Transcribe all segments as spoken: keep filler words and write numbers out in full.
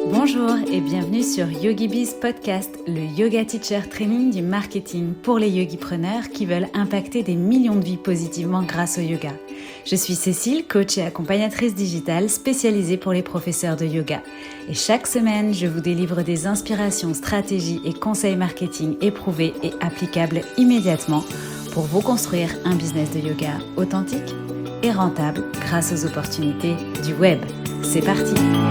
Bonjour et bienvenue sur YogiBiz Podcast, le yoga teacher training du marketing pour les yogipreneurs qui veulent impacter des millions de vies positivement grâce au yoga. Je suis Cécile, coach et accompagnatrice digitale spécialisée pour les professeurs de yoga. Et chaque semaine, je vous délivre des inspirations, stratégies et conseils marketing éprouvés et applicables immédiatement pour vous construire un business de yoga authentique et rentable grâce aux opportunités du web. C'est parti!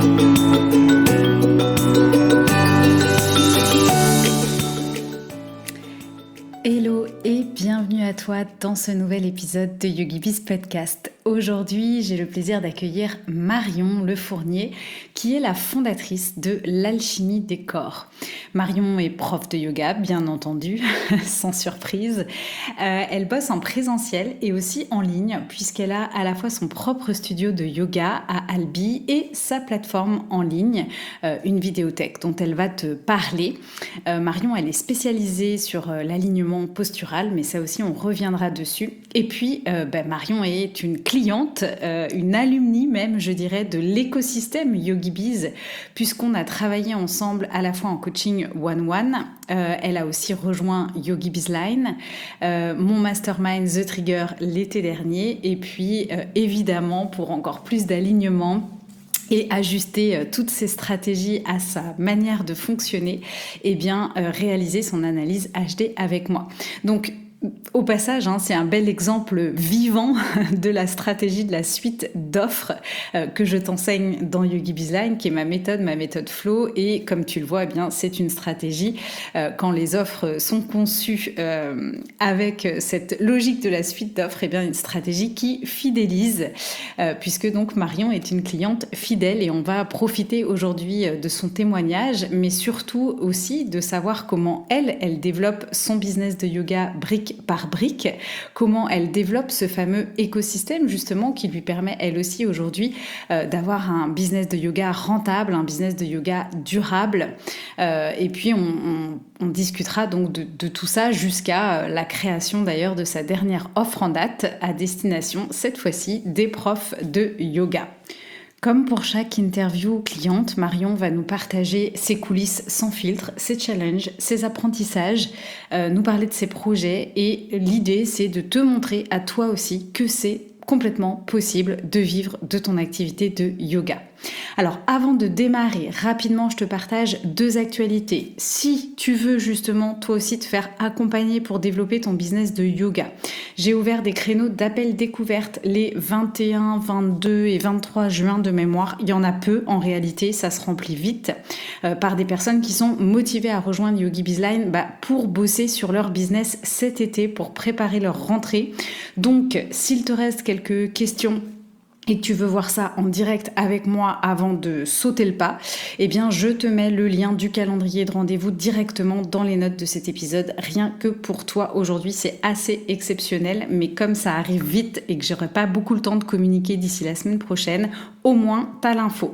Hello et bienvenue à toi dans ce nouvel épisode de YogiBiz Podcast. Aujourd'hui, j'ai le plaisir d'accueillir Marion Lefournier, qui est la fondatrice de l'Alchimie des corps. Marion est prof de yoga, bien entendu, sans surprise. Euh, elle bosse en présentiel et aussi en ligne, puisqu'elle a à la fois son propre studio de yoga à Albi et sa plateforme en ligne, euh, une vidéothèque dont elle va te parler. Euh, Marion, elle est spécialisée sur euh, l'alignement postural, mais ça aussi, on reviendra dessus. Et puis, euh, ben, Marion est une cliente, euh, une alumni même, je dirais, de l'écosystème YogiBiz, puisqu'on a travaillé ensemble à la fois en coaching one-one. Euh, elle a aussi rejoint YogiBizline, euh, mon mastermind The Trigger l'été dernier. Et puis, euh, évidemment, pour encore plus d'alignement, et ajuster euh, toutes ces stratégies à sa manière de fonctionner, et bien euh, réaliser son analyse H D avec moi. Donc, au passage, hein, c'est un bel exemple vivant de la stratégie de la suite d'offres euh, que je t'enseigne dans YogiBizline, qui est ma méthode, ma méthode flow. Et comme tu le vois, eh bien, c'est une stratégie euh, quand les offres sont conçues euh, avec cette logique de la suite d'offres, eh bien, une stratégie qui fidélise, euh, puisque donc Marion est une cliente fidèle et on va profiter aujourd'hui de son témoignage, mais surtout aussi de savoir comment elle, elle développe son business de yoga brique par brique, comment elle développe ce fameux écosystème justement qui lui permet elle aussi aujourd'hui euh, d'avoir un business de yoga rentable, un business de yoga durable. Euh, et puis on, on, on discutera donc de, de tout ça jusqu'à la création d'ailleurs de sa dernière offre en date à destination cette fois-ci des profs de yoga. Comme pour chaque interview cliente, Marion va nous partager ses coulisses sans filtre, ses challenges, ses apprentissages, euh, nous parler de ses projets et l'idée c'est de te montrer à toi aussi que c'est complètement possible de vivre de ton activité de yoga. Alors avant de démarrer, rapidement je te partage deux actualités. Si tu veux justement toi aussi te faire accompagner pour développer ton business de yoga, j'ai ouvert des créneaux d'appel découverte les vingt et un, vingt-deux et vingt-trois juin de mémoire. Il y en a peu en réalité, ça se remplit vite euh, par des personnes qui sont motivées à rejoindre YogiBizline bah, pour bosser sur leur business cet été, pour préparer leur rentrée. Donc s'il te reste quelques questions et que tu veux voir ça en direct avec moi avant de sauter le pas, eh bien je te mets le lien du calendrier de rendez-vous directement dans les notes de cet épisode, rien que pour toi aujourd'hui. C'est assez exceptionnel, mais comme ça arrive vite et que j'aurai pas beaucoup le temps de communiquer d'ici la semaine prochaine, au moins t'as l'info.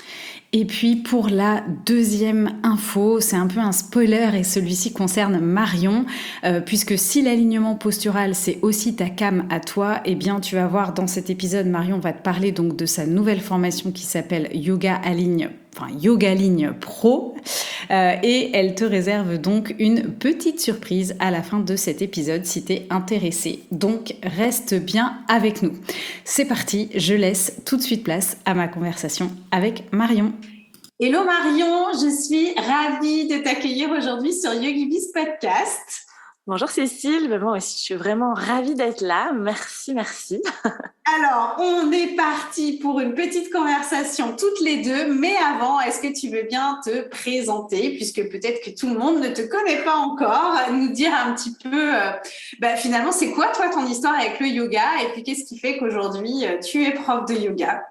Et puis pour la deuxième info, c'est un peu un spoiler et celui-ci concerne Marion, euh, puisque si l'alignement postural c'est aussi ta came à toi, eh bien tu vas voir dans cet épisode, Marion va te parler donc de sa nouvelle formation qui s'appelle Yoga Aligne, enfin Yoga Ligne Pro, euh, et elle te réserve donc une petite surprise à la fin de cet épisode si t'es intéressé. Donc reste bien avec nous. C'est parti, je laisse tout de suite place à ma conversation avec Marion. Hello Marion, je suis ravie de t'accueillir aujourd'hui sur YogiBiz Podcast. Bonjour Cécile, moi aussi je suis vraiment ravie d'être là, merci, merci. Alors, on est parti pour une petite conversation toutes les deux, mais avant, est-ce que tu veux bien te présenter, puisque peut-être que tout le monde ne te connaît pas encore, nous dire un petit peu, euh, bah, finalement, c'est quoi toi ton histoire avec le yoga, et puis qu'est-ce qui fait qu'aujourd'hui euh, tu es prof de yoga?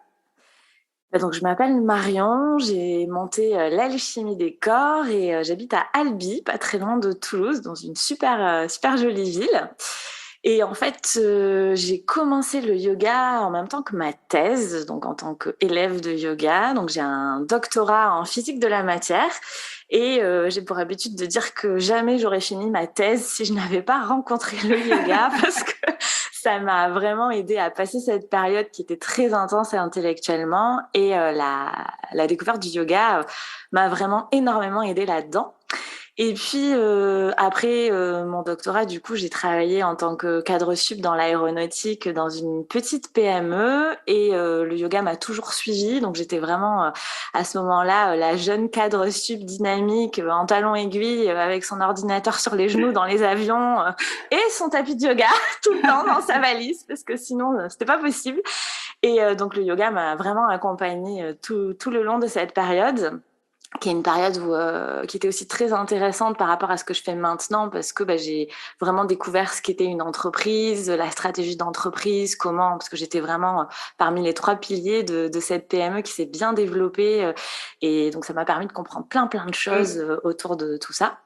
Donc, je m'appelle Marion, j'ai monté euh, l'Alchimie des corps et euh, j'habite à Albi, pas très loin de Toulouse, dans une super, euh, super jolie ville. Et en fait, euh, j'ai commencé le yoga en même temps que ma thèse, donc en tant qu'élève de yoga. Donc, j'ai un doctorat en physique de la matière et euh, j'ai pour habitude de dire que jamais j'aurais fini ma thèse si je n'avais pas rencontré le yoga parce que ça m'a vraiment aidé à passer cette période qui était très intense et intellectuellement. Et euh, la, la découverte du yoga euh, m'a vraiment énormément aidé là-dedans. Et puis euh, après euh, mon doctorat, du coup, j'ai travaillé en tant que cadre sup dans l'aéronautique dans une petite P M E et euh, le yoga m'a toujours suivie. Donc j'étais vraiment euh, à ce moment-là euh, la jeune cadre sup dynamique euh, en talons aiguilles euh, avec son ordinateur sur les genoux dans les avions euh, et son tapis de yoga tout le temps dans sa valise parce que sinon euh, c'était pas possible. Et euh, donc le yoga m'a vraiment accompagnée euh, tout, tout le long de cette période, qui est une période où, euh, qui était aussi très intéressante par rapport à ce que je fais maintenant parce que bah, j'ai vraiment découvert ce qu'était une entreprise, la stratégie d'entreprise, comment, parce que j'étais vraiment parmi les trois piliers de, de cette P M E qui s'est bien développée euh, et donc ça m'a permis de comprendre plein plein de choses euh, autour de tout ça.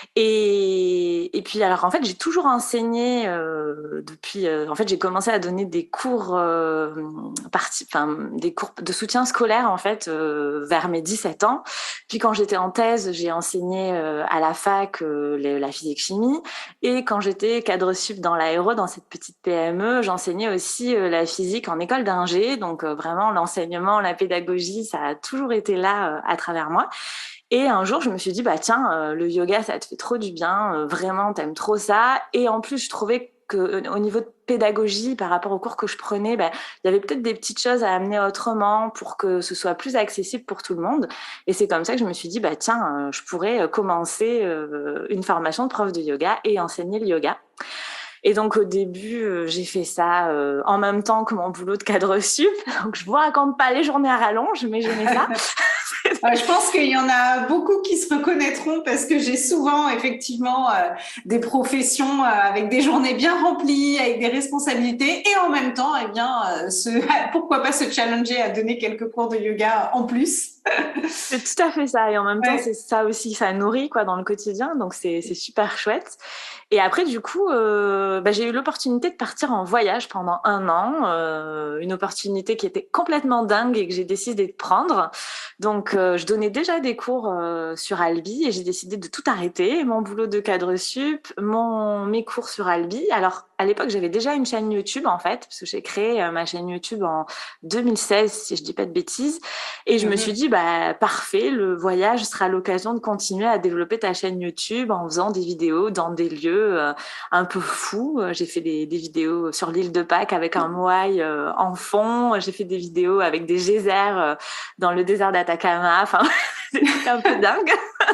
Et, et puis alors en fait j'ai toujours enseigné euh, depuis, euh, en fait j'ai commencé à donner des cours, euh, parti, enfin des cours de soutien scolaire en fait euh, vers mes dix-sept ans. Puis quand j'étais en thèse, j'ai enseigné euh, à la fac euh, les, la physique-chimie. Et quand j'étais cadre sup dans l'aéro, dans cette petite P M E, j'enseignais aussi euh, la physique en école d'ingé. Donc euh, vraiment, l'enseignement, la pédagogie, ça a toujours été là euh, à travers moi. Et un jour, je me suis dit, bah tiens, euh, le yoga, ça te fait trop du bien. Euh, vraiment, t'aimes trop ça. Et en plus, je trouvais que euh, au niveau de pédagogie, par rapport aux cours que je prenais, bah, il y avait peut-être des petites choses à amener autrement pour que ce soit plus accessible pour tout le monde. Et c'est comme ça que je me suis dit, bah tiens, euh, je pourrais commencer euh, une formation de prof de yoga et enseigner le yoga. Et donc au début, euh, j'ai fait ça euh, en même temps que mon boulot de cadre sup. Donc je vous raconte pas les journées à rallonge, mais j'aimais ça. Ouais, je pense qu'il y en a beaucoup qui se reconnaîtront parce que j'ai souvent effectivement euh, des professions euh, avec des journées bien remplies, avec des responsabilités et en même temps, eh bien, euh, ce, pourquoi pas se challenger à donner quelques cours de yoga en plus. C'est tout à fait ça. Et en même temps, Ouais. c'est ça aussi, ça nourrit quoi dans le quotidien. Donc c'est c'est super chouette. Et après, du coup, euh, bah, j'ai eu l'opportunité de partir en voyage pendant un an, euh, une opportunité qui était complètement dingue et que j'ai décidé de prendre. Donc, euh, je donnais déjà des cours euh, sur Albi et j'ai décidé de tout arrêter, mon boulot de cadre sup, mon mes cours sur Albi. Alors, à l'époque, j'avais déjà une chaîne YouTube en fait, parce que j'ai créé euh, ma chaîne YouTube en deux mille seize, si je dis pas de bêtises. Et je mm-hmm. me suis dit, bah parfait, le voyage sera l'occasion de continuer à développer ta chaîne YouTube en faisant des vidéos dans des lieux Euh, un peu fou. J'ai fait des, des vidéos sur l'île de Pâques avec un moai euh, en fond. J'ai fait des vidéos avec des geysers euh, dans le désert d'Atacama. Enfin, c'était un peu dingue.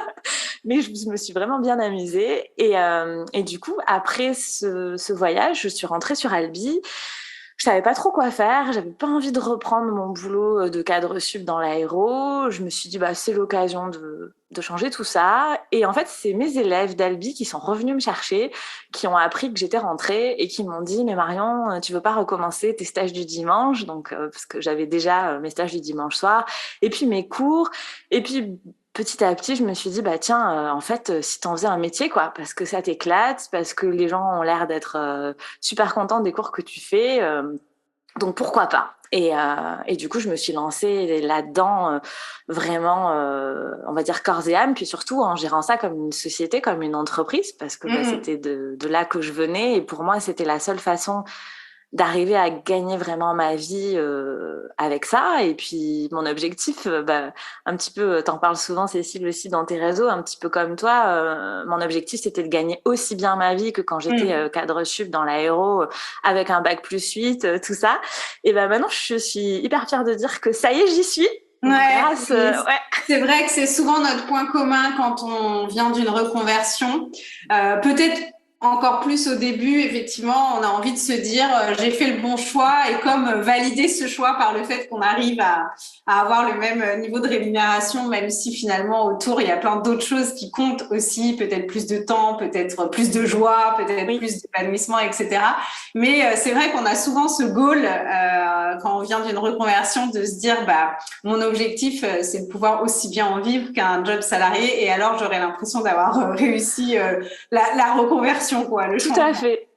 Mais je me suis vraiment bien amusée. Et, euh, et du coup, après ce, ce voyage, je suis rentrée sur Albi. Je savais pas trop quoi faire, j'avais pas envie de reprendre mon boulot de cadre sup dans l'aéro. Je me suis dit bah c'est l'occasion de de changer tout ça. Et en fait, c'est mes élèves d'Albi qui sont revenus me chercher, qui ont appris que j'étais rentrée et qui m'ont dit mais Marion, tu veux pas recommencer tes stages du dimanche? Donc euh, parce que j'avais déjà mes stages du dimanche soir et puis mes cours et puis petit à petit, je me suis dit, bah tiens, euh, en fait, euh, si t'en faisais un métier, quoi, parce que ça t'éclate, parce que les gens ont l'air d'être euh, super contents des cours que tu fais, euh, donc pourquoi pas? Et, euh, et du coup, je me suis lancée là-dedans, euh, vraiment, euh, on va dire corps et âme, puis surtout en gérant ça comme une société, comme une entreprise, parce que mmh. bah, c'était de, de là que je venais, et pour moi, c'était la seule façon d'arriver à gagner vraiment ma vie euh, avec ça. Et puis mon objectif, euh, bah, un petit peu, t'en parles souvent Cécile aussi dans tes réseaux, un petit peu comme toi, euh, mon objectif c'était de gagner aussi bien ma vie que quand j'étais euh, cadre sup dans l'aéro euh, avec un bac plus huit, euh, tout ça. Et ben bah, maintenant je suis hyper fière de dire que ça y est, j'y suis. Ouais, grâce, euh, ouais. C'est vrai que c'est souvent notre point commun quand on vient d'une reconversion. Euh, peut-être encore plus au début, effectivement, on a envie de se dire euh, j'ai fait le bon choix et comme euh, valider ce choix par le fait qu'on arrive à, à avoir le même niveau de rémunération, même si finalement autour il y a plein d'autres choses qui comptent aussi, peut-être plus de temps, peut-être plus de joie, peut-être oui. plus d'épanouissement, et cetera. Mais euh, c'est vrai qu'on a souvent ce goal euh, quand on vient d'une reconversion de se dire bah mon objectif euh, c'est de pouvoir aussi bien en vivre qu'un job salarié et alors j'aurais l'impression d'avoir euh, réussi euh, la, la reconversion. Quoi, le Tout à fait.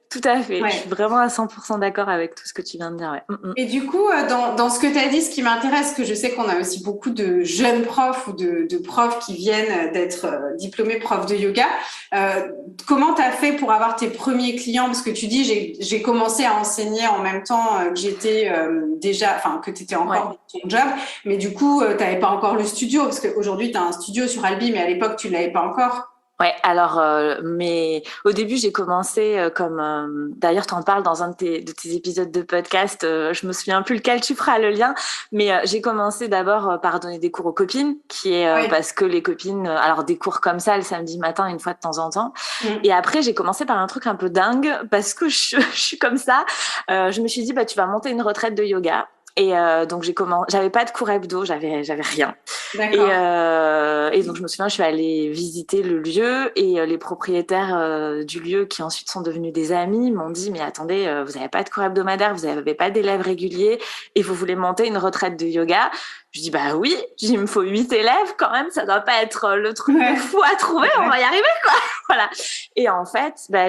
tout à fait. Ouais. Je suis vraiment à cent pour cent d'accord avec tout ce que tu viens de dire. Ouais. Mm-mm. Et du coup, dans, dans ce que tu as dit, ce qui m'intéresse, que je sais qu'on a aussi beaucoup de jeunes profs ou de, de profs qui viennent d'être diplômés profs de yoga, euh, comment tu as fait pour avoir tes premiers clients? Parce que tu dis, j'ai, j'ai commencé à enseigner en même temps que j'étais euh, déjà, enfin, que tu étais encore Ouais. dans ton job, mais du coup, tu n'avais pas encore le studio, parce qu'aujourd'hui, tu as un studio sur Albi, mais à l'époque, tu ne l'avais pas encore. Ouais, alors, euh, mais au début, j'ai commencé euh, comme, euh, d'ailleurs, t'en parles dans un de tes, de tes épisodes de podcast, euh, je me souviens plus lequel, tu feras le lien, mais euh, j'ai commencé d'abord euh, par donner des cours aux copines, qui est euh, Oui. parce que les copines, euh, alors des cours comme ça le samedi matin, une fois de temps en temps, Mm. et après, j'ai commencé par un truc un peu dingue, parce que je, je suis comme ça, euh, je me suis dit, bah, tu vas monter une retraite de yoga. Et euh, donc j'ai commencé, j'avais pas de cours hebdo, j'avais j'avais rien. D'accord. Et, euh, et donc je me souviens, je suis allée visiter le lieu et euh, les propriétaires euh, du lieu, qui ensuite sont devenus des amis, m'ont dit mais attendez, euh, vous n'avez pas de cours hebdomadaire, vous n'avez pas d'élèves réguliers et vous voulez monter une retraite de yoga. Je dis bah oui, je dis, il me faut huit élèves quand même, ça doit pas être le truc Ouais. de fou à trouver, on va y arriver quoi. Voilà. Et en fait, bah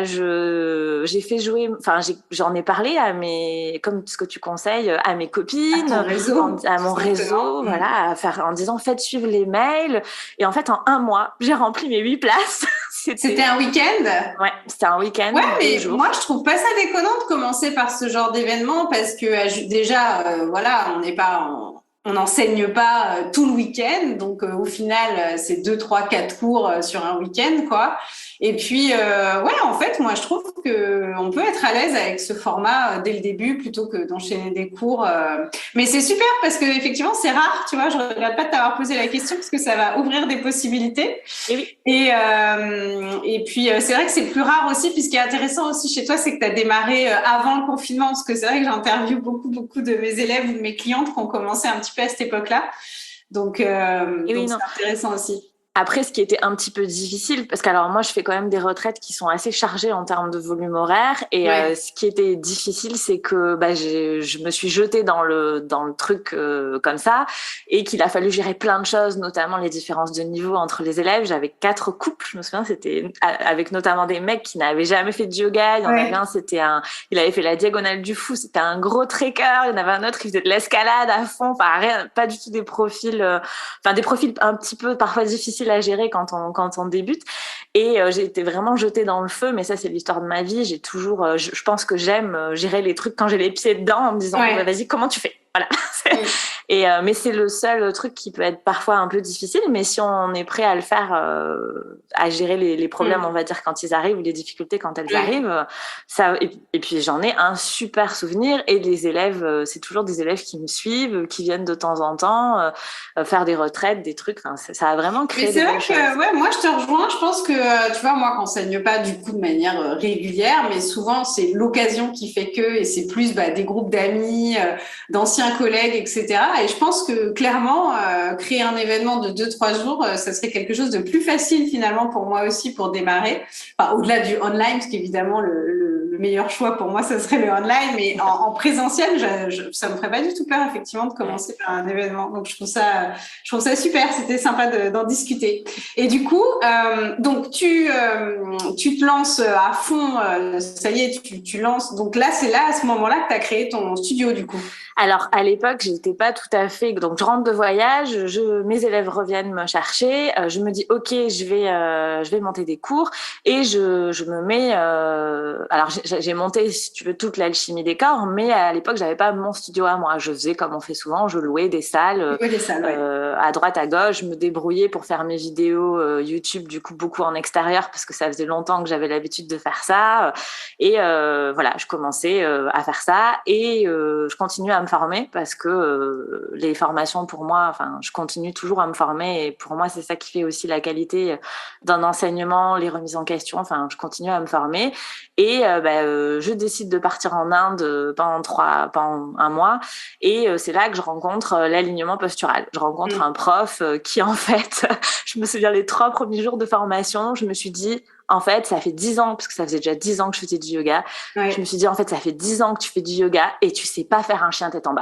je j'ai fait jouer, enfin j'ai, j'en ai parlé à mes, comme ce que tu conseilles, à mes copines, À ton réseau. en- à mon réseau, Mm. voilà, à faire en disant faites suivre les mails. Et en fait, en un mois, j'ai rempli mes huit places. C'était, C'était un week-end? ouais, c'était un week-end, Ouais, deux mais jours. moi, je trouve pas ça déconnant de commencer par ce genre d'événement parce que euh, déjà, euh, voilà, on n'est pas, on on n'enseigne pas euh, tout le week-end, donc euh, au final, euh, c'est deux, trois, quatre cours euh, sur un week-end, quoi. Et puis, euh, ouais, en fait, moi, je trouve que on peut être à l'aise avec ce format euh, dès le début plutôt que d'enchaîner des cours. euh. Mais c'est super parce que effectivement, c'est rare, tu vois. Je regrette pas de t'avoir posé la question parce que ça va ouvrir des possibilités. Et oui. Et, euh, et puis, euh, c'est vrai que c'est plus rare aussi. Puis, ce qui est intéressant aussi chez toi, c'est que tu as démarré euh, avant le confinement. Parce que c'est vrai que j'interviewe beaucoup, beaucoup de mes élèves ou de mes clientes qui ont commencé un petit peu à cette époque-là. Donc, euh, Et oui, donc non. c'est intéressant aussi. Après, ce qui était un petit peu difficile, parce qu'alors moi, je fais quand même des retraites qui sont assez chargées en termes de volume horaire. Et Ouais. euh, ce qui était difficile, c'est que bah, j'ai, je me suis jetée dans le dans le truc euh, comme ça, et qu'il a fallu gérer plein de choses, notamment les différences de niveau entre les élèves. J'avais quatre couples, je me souviens, c'était avec notamment des mecs qui n'avaient jamais fait de yoga. Il y en Ouais. avait un, c'était un, il avait fait la diagonale du fou, c'était un gros trekker. Il y en avait un autre qui faisait de l'escalade à fond. Enfin, rien, pas du tout des profils, euh, enfin des profils un petit peu parfois difficiles à gérer quand on quand on débute. Et euh, j'ai été vraiment jetée dans le feu, mais ça c'est l'histoire de ma vie. J'ai toujours, euh, je, je pense que j'aime euh, gérer les trucs quand j'ai les pieds dedans, en me disant Ouais. bah, vas-y, comment tu fais, voilà. Ouais. Et euh, mais c'est le seul truc qui peut être parfois un peu difficile, mais si on est prêt à le faire, euh, à gérer les, les problèmes, Mm. on va dire quand ils arrivent, ou les difficultés quand elles Ouais. arrivent, ça. Et, et puis j'en ai un super souvenir. Et les élèves, euh, c'est toujours des élèves qui me suivent, qui viennent de temps en temps euh, faire des retraites, des trucs. Enfin, ça, ça a vraiment créé Mais c'est des vrai belles que, choses. ouais, moi, je te rejoins. Je pense que, euh, tu vois, moi, j'enseigne pas du coup de manière euh, régulière, mais souvent, c'est l'occasion qui fait que, et c'est plus bah, des groupes d'amis, euh, d'anciens collègues, et cetera. Et je pense que, clairement, euh, créer un événement de deux, trois jours, euh, ça serait quelque chose de plus facile, finalement, pour moi aussi, pour démarrer. Enfin, au-delà du online, parce qu'évidemment, le, le, le meilleur choix pour moi, ça serait le online, mais en, en présentiel, je, je, ça me ferait pas du tout peur, effectivement, de commencer par un événement. Donc, je trouve ça, je trouve ça super. C'était sympa de, d'en discuter. Et du coup, euh, donc tu euh, tu te lances à fond, euh, ça y est, tu, tu lances. Donc là, c'est là à ce moment-là que tu as créé ton studio du coup. Alors à l'époque, j'étais pas tout à fait. Donc je rentre de voyage, je, mes élèves reviennent me chercher. Euh, je me dis ok, je vais euh, je vais monter des cours et je je me mets. Euh, alors j'ai, j'ai monté, si tu veux, toute l'alchimie des corps, mais à l'époque j'avais pas mon studio à moi. Je faisais comme on fait souvent, je louais des salles Oui, des salles, ouais. euh, à droite à gauche. Je me débrouillais pour faire mes vidéos euh, YouTube, du coup beaucoup en extérieur parce que ça faisait longtemps que j'avais l'habitude de faire ça. Et euh, voilà, je commençais euh, à faire ça et euh, je continue à me former parce que euh, les formations pour moi, enfin, je continue toujours à me former et pour moi, c'est ça qui fait aussi la qualité d'un enseignement, les remises en question. Enfin, je continue à me former et euh, bah, euh, je décide de partir en Inde pendant trois, pendant un mois et euh, c'est là que je rencontre l'alignement postural. Je rencontre mmh. un prof euh, qui, en fait, je me souviens les trois premiers jours de formation, je me suis dit, en fait, ça fait dix ans, parce que ça faisait déjà dix ans que je faisais du yoga. Ouais. Je me suis dit, en fait, ça fait dix ans que tu fais du yoga et tu sais pas faire un chien tête en bas.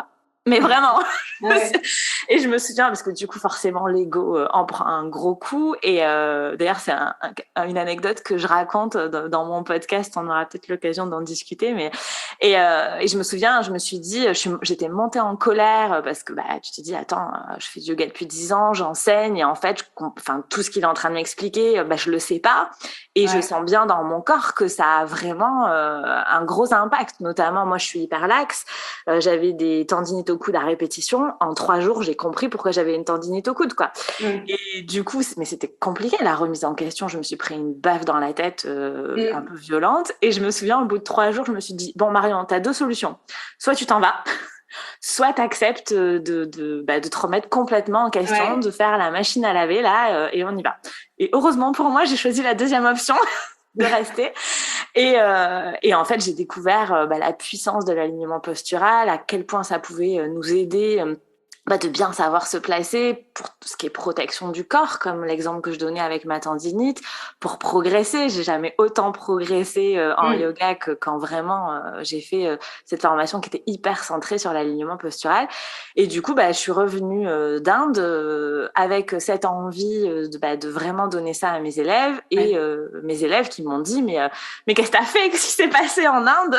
Mais vraiment. Ouais. Et je me souviens, parce que du coup, forcément, l'ego euh, en prend un gros coup. Et euh, d'ailleurs, c'est un, un, une anecdote que je raconte dans, dans mon podcast. On aura peut-être l'occasion d'en discuter. Mais et, euh, et je me souviens, je me suis dit, je suis, j'étais montée en colère parce que bah, tu te dis, attends, je fais du yoga depuis dix ans, j'enseigne, et en fait, je, enfin, tout ce qu'il est en train de m'expliquer, bah, je le sais pas. Et ouais. Je sens bien dans mon corps que ça a vraiment euh, un gros impact. Notamment, moi, je suis hyper laxe. Euh, j'avais des tendinites au coude à répétition. En trois jours, j'ai compris pourquoi j'avais une tendinite au coude, quoi. Mm. Et du coup, mais c'était compliqué, la remise en question. Je me suis pris une baffe dans la tête euh, mm. un peu violente. Et je me souviens, au bout de trois jours, je me suis dit, bon, Marion, t'as deux solutions. Soit tu t'en vas, soit t'acceptes de, de, bah, de te remettre complètement en question, ouais. de faire la machine à laver, là, euh, et on y va. Et heureusement pour moi, j'ai choisi la deuxième option. de rester. Et, euh, et en fait, j'ai découvert euh, bah, la puissance de l'alignement postural, à quel point ça pouvait euh, nous aider euh, bah, de bien savoir se placer pour tout ce qui est protection du corps, comme l'exemple que je donnais avec ma tendinite, pour progresser. J'ai jamais autant progressé euh, en mmh. yoga que quand vraiment euh, j'ai fait euh, cette formation qui était hyper centrée sur l'alignement postural. Et du coup, bah, je suis revenue euh, d'Inde euh, avec cette envie euh, de, bah, de vraiment donner ça à mes élèves. Et euh, mes élèves qui m'ont dit, mais, euh, mais qu'est-ce que t'as fait? Qu'est-ce qui s'est passé en Inde?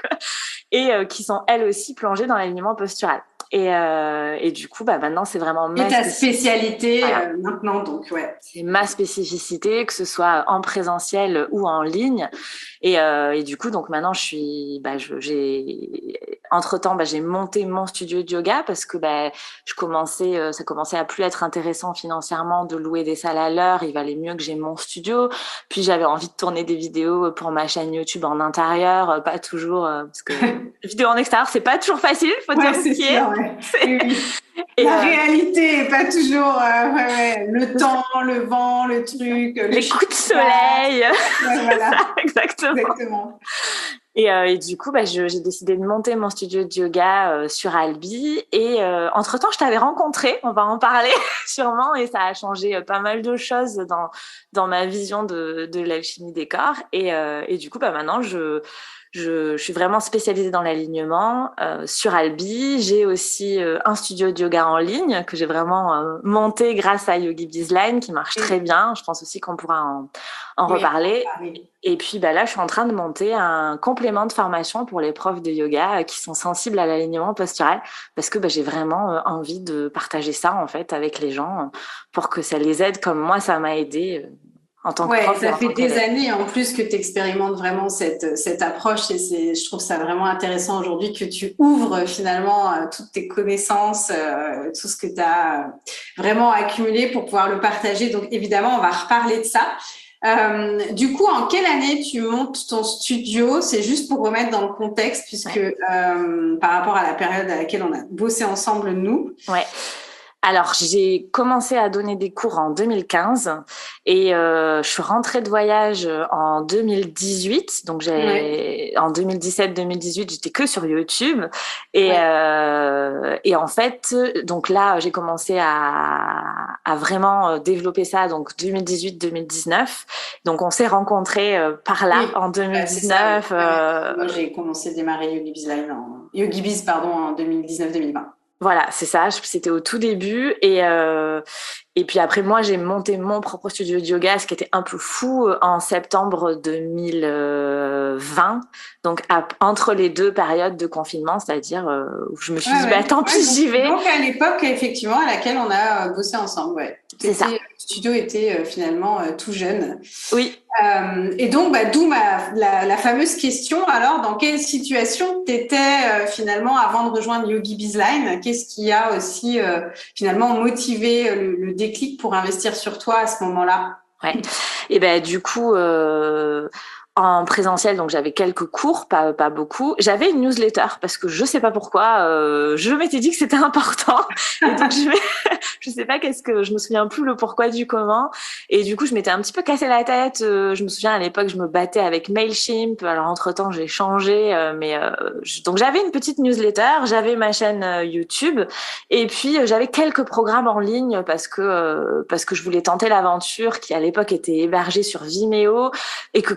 Et euh, qui sont elles aussi plongées dans l'alignement postural. Et, euh, et du coup, bah, maintenant, c'est vraiment ma et ta spécialité voilà. euh, maintenant, donc, ouais. C'est ma spécificité, que ce soit en présentiel ou en ligne. Et, euh, et du coup, donc maintenant, je suis, bah, je, j'ai, entre-temps, bah, j'ai monté mon studio de yoga parce que, bah, je commençais, euh, ça commençait à plus être intéressant financièrement de louer des salles à l'heure. Il valait mieux que j'ai mon studio. Puis, j'avais envie de tourner des vidéos pour ma chaîne YouTube en intérieur, pas toujours, euh, parce que vidéo en extérieur, c'est pas toujours facile, faut ouais, dire ce qui est. Ouais. Oui, oui. Et la euh, réalité est pas toujours euh, ouais, ouais. le temps, le vent, le truc, le les coups de soleil. Ouais, voilà. Ça, exactement. exactement. Et, euh, et du coup, bah, je, j'ai décidé de monter mon studio de yoga euh, sur Albi. Et euh, entre-temps, je t'avais rencontré, on va en parler sûrement, et ça a changé euh, pas mal de choses dans dans ma vision de de l'alchimie des corps. Et, euh, et du coup, bah, maintenant, je Je, je suis vraiment spécialisée dans l'alignement euh, sur Albi. J'ai aussi euh, un studio de yoga en ligne que j'ai vraiment euh, monté grâce à Yogi Bizline qui marche très bien. Je pense aussi qu'on pourra en, en oui, reparler. Oui. Et puis bah là, je suis en train de monter un complément de formation pour les profs de yoga euh, qui sont sensibles à l'alignement postural parce que bah, j'ai vraiment euh, envie de partager ça en fait avec les gens euh, pour que ça les aide comme moi ça m'a aidé. Euh, En tant que ouais, prof, ça fait des élève. années en plus que tu expérimentes vraiment cette, cette approche et c'est, je trouve ça vraiment intéressant aujourd'hui que tu ouvres finalement euh, toutes tes connaissances, euh, tout ce que tu as vraiment accumulé pour pouvoir le partager. Donc évidemment, on va reparler de ça. Euh, du coup, en quelle année tu montes ton studio? C'est juste pour remettre dans le contexte puisque ouais. euh, par rapport à la période à laquelle on a bossé ensemble, nous. Ouais. Alors, j'ai commencé à donner des cours en deux mille quinze et euh, je suis rentrée de voyage en deux mille dix-huit. Donc, j'ai ouais. en deux mille dix-sept deux mille dix-huit, j'étais que sur YouTube. Et, ouais. euh, et en fait, donc là, j'ai commencé à, à vraiment développer ça. Donc, deux mille dix-huit deux mille dix-neuf. Donc, on s'est rencontrés par là oui. en deux mille dix-neuf. Bah, euh... Moi, j'ai commencé à démarrer Yogi Biz Live en Yogi Biz, pardon, en deux mille dix-neuf deux mille vingt. Voilà, c'est ça. C'était au tout début et euh, et puis après moi j'ai monté mon propre studio de yoga, ce qui était un peu fou en septembre deux mille vingt. Donc à, entre les deux périodes de confinement, c'est-à-dire euh, où je me suis ouais, dit ouais. bah tant pis ouais, j'y vais. Donc à l'époque effectivement à laquelle on a bossé ensemble, ouais. C'est ça. Le studio était euh, finalement euh, tout jeune. Oui. Euh, et donc, bah, d'où ma, la, la fameuse question. Alors, dans quelle situation t'étais euh, finalement avant de rejoindre Yogi Bizline? Qu'est-ce qui a aussi euh, finalement motivé le, le déclic pour investir sur toi à ce moment-là? Ouais. Et ben du coup. Euh... En présentiel, donc j'avais quelques cours, pas pas beaucoup. J'avais une newsletter parce que je sais pas pourquoi, euh, je m'étais dit que c'était important. Et donc je je sais pas qu'est-ce que je me souviens plus le pourquoi du comment. Et du coup je m'étais un petit peu cassé la tête. Euh, je me souviens à l'époque je me battais avec Mailchimp. Alors entre temps j'ai changé, euh, mais euh, je, donc j'avais une petite newsletter, j'avais ma chaîne euh, YouTube et puis euh, j'avais quelques programmes en ligne parce que euh, parce que je voulais tenter l'aventure qui à l'époque était hébergée sur Vimeo et que clairement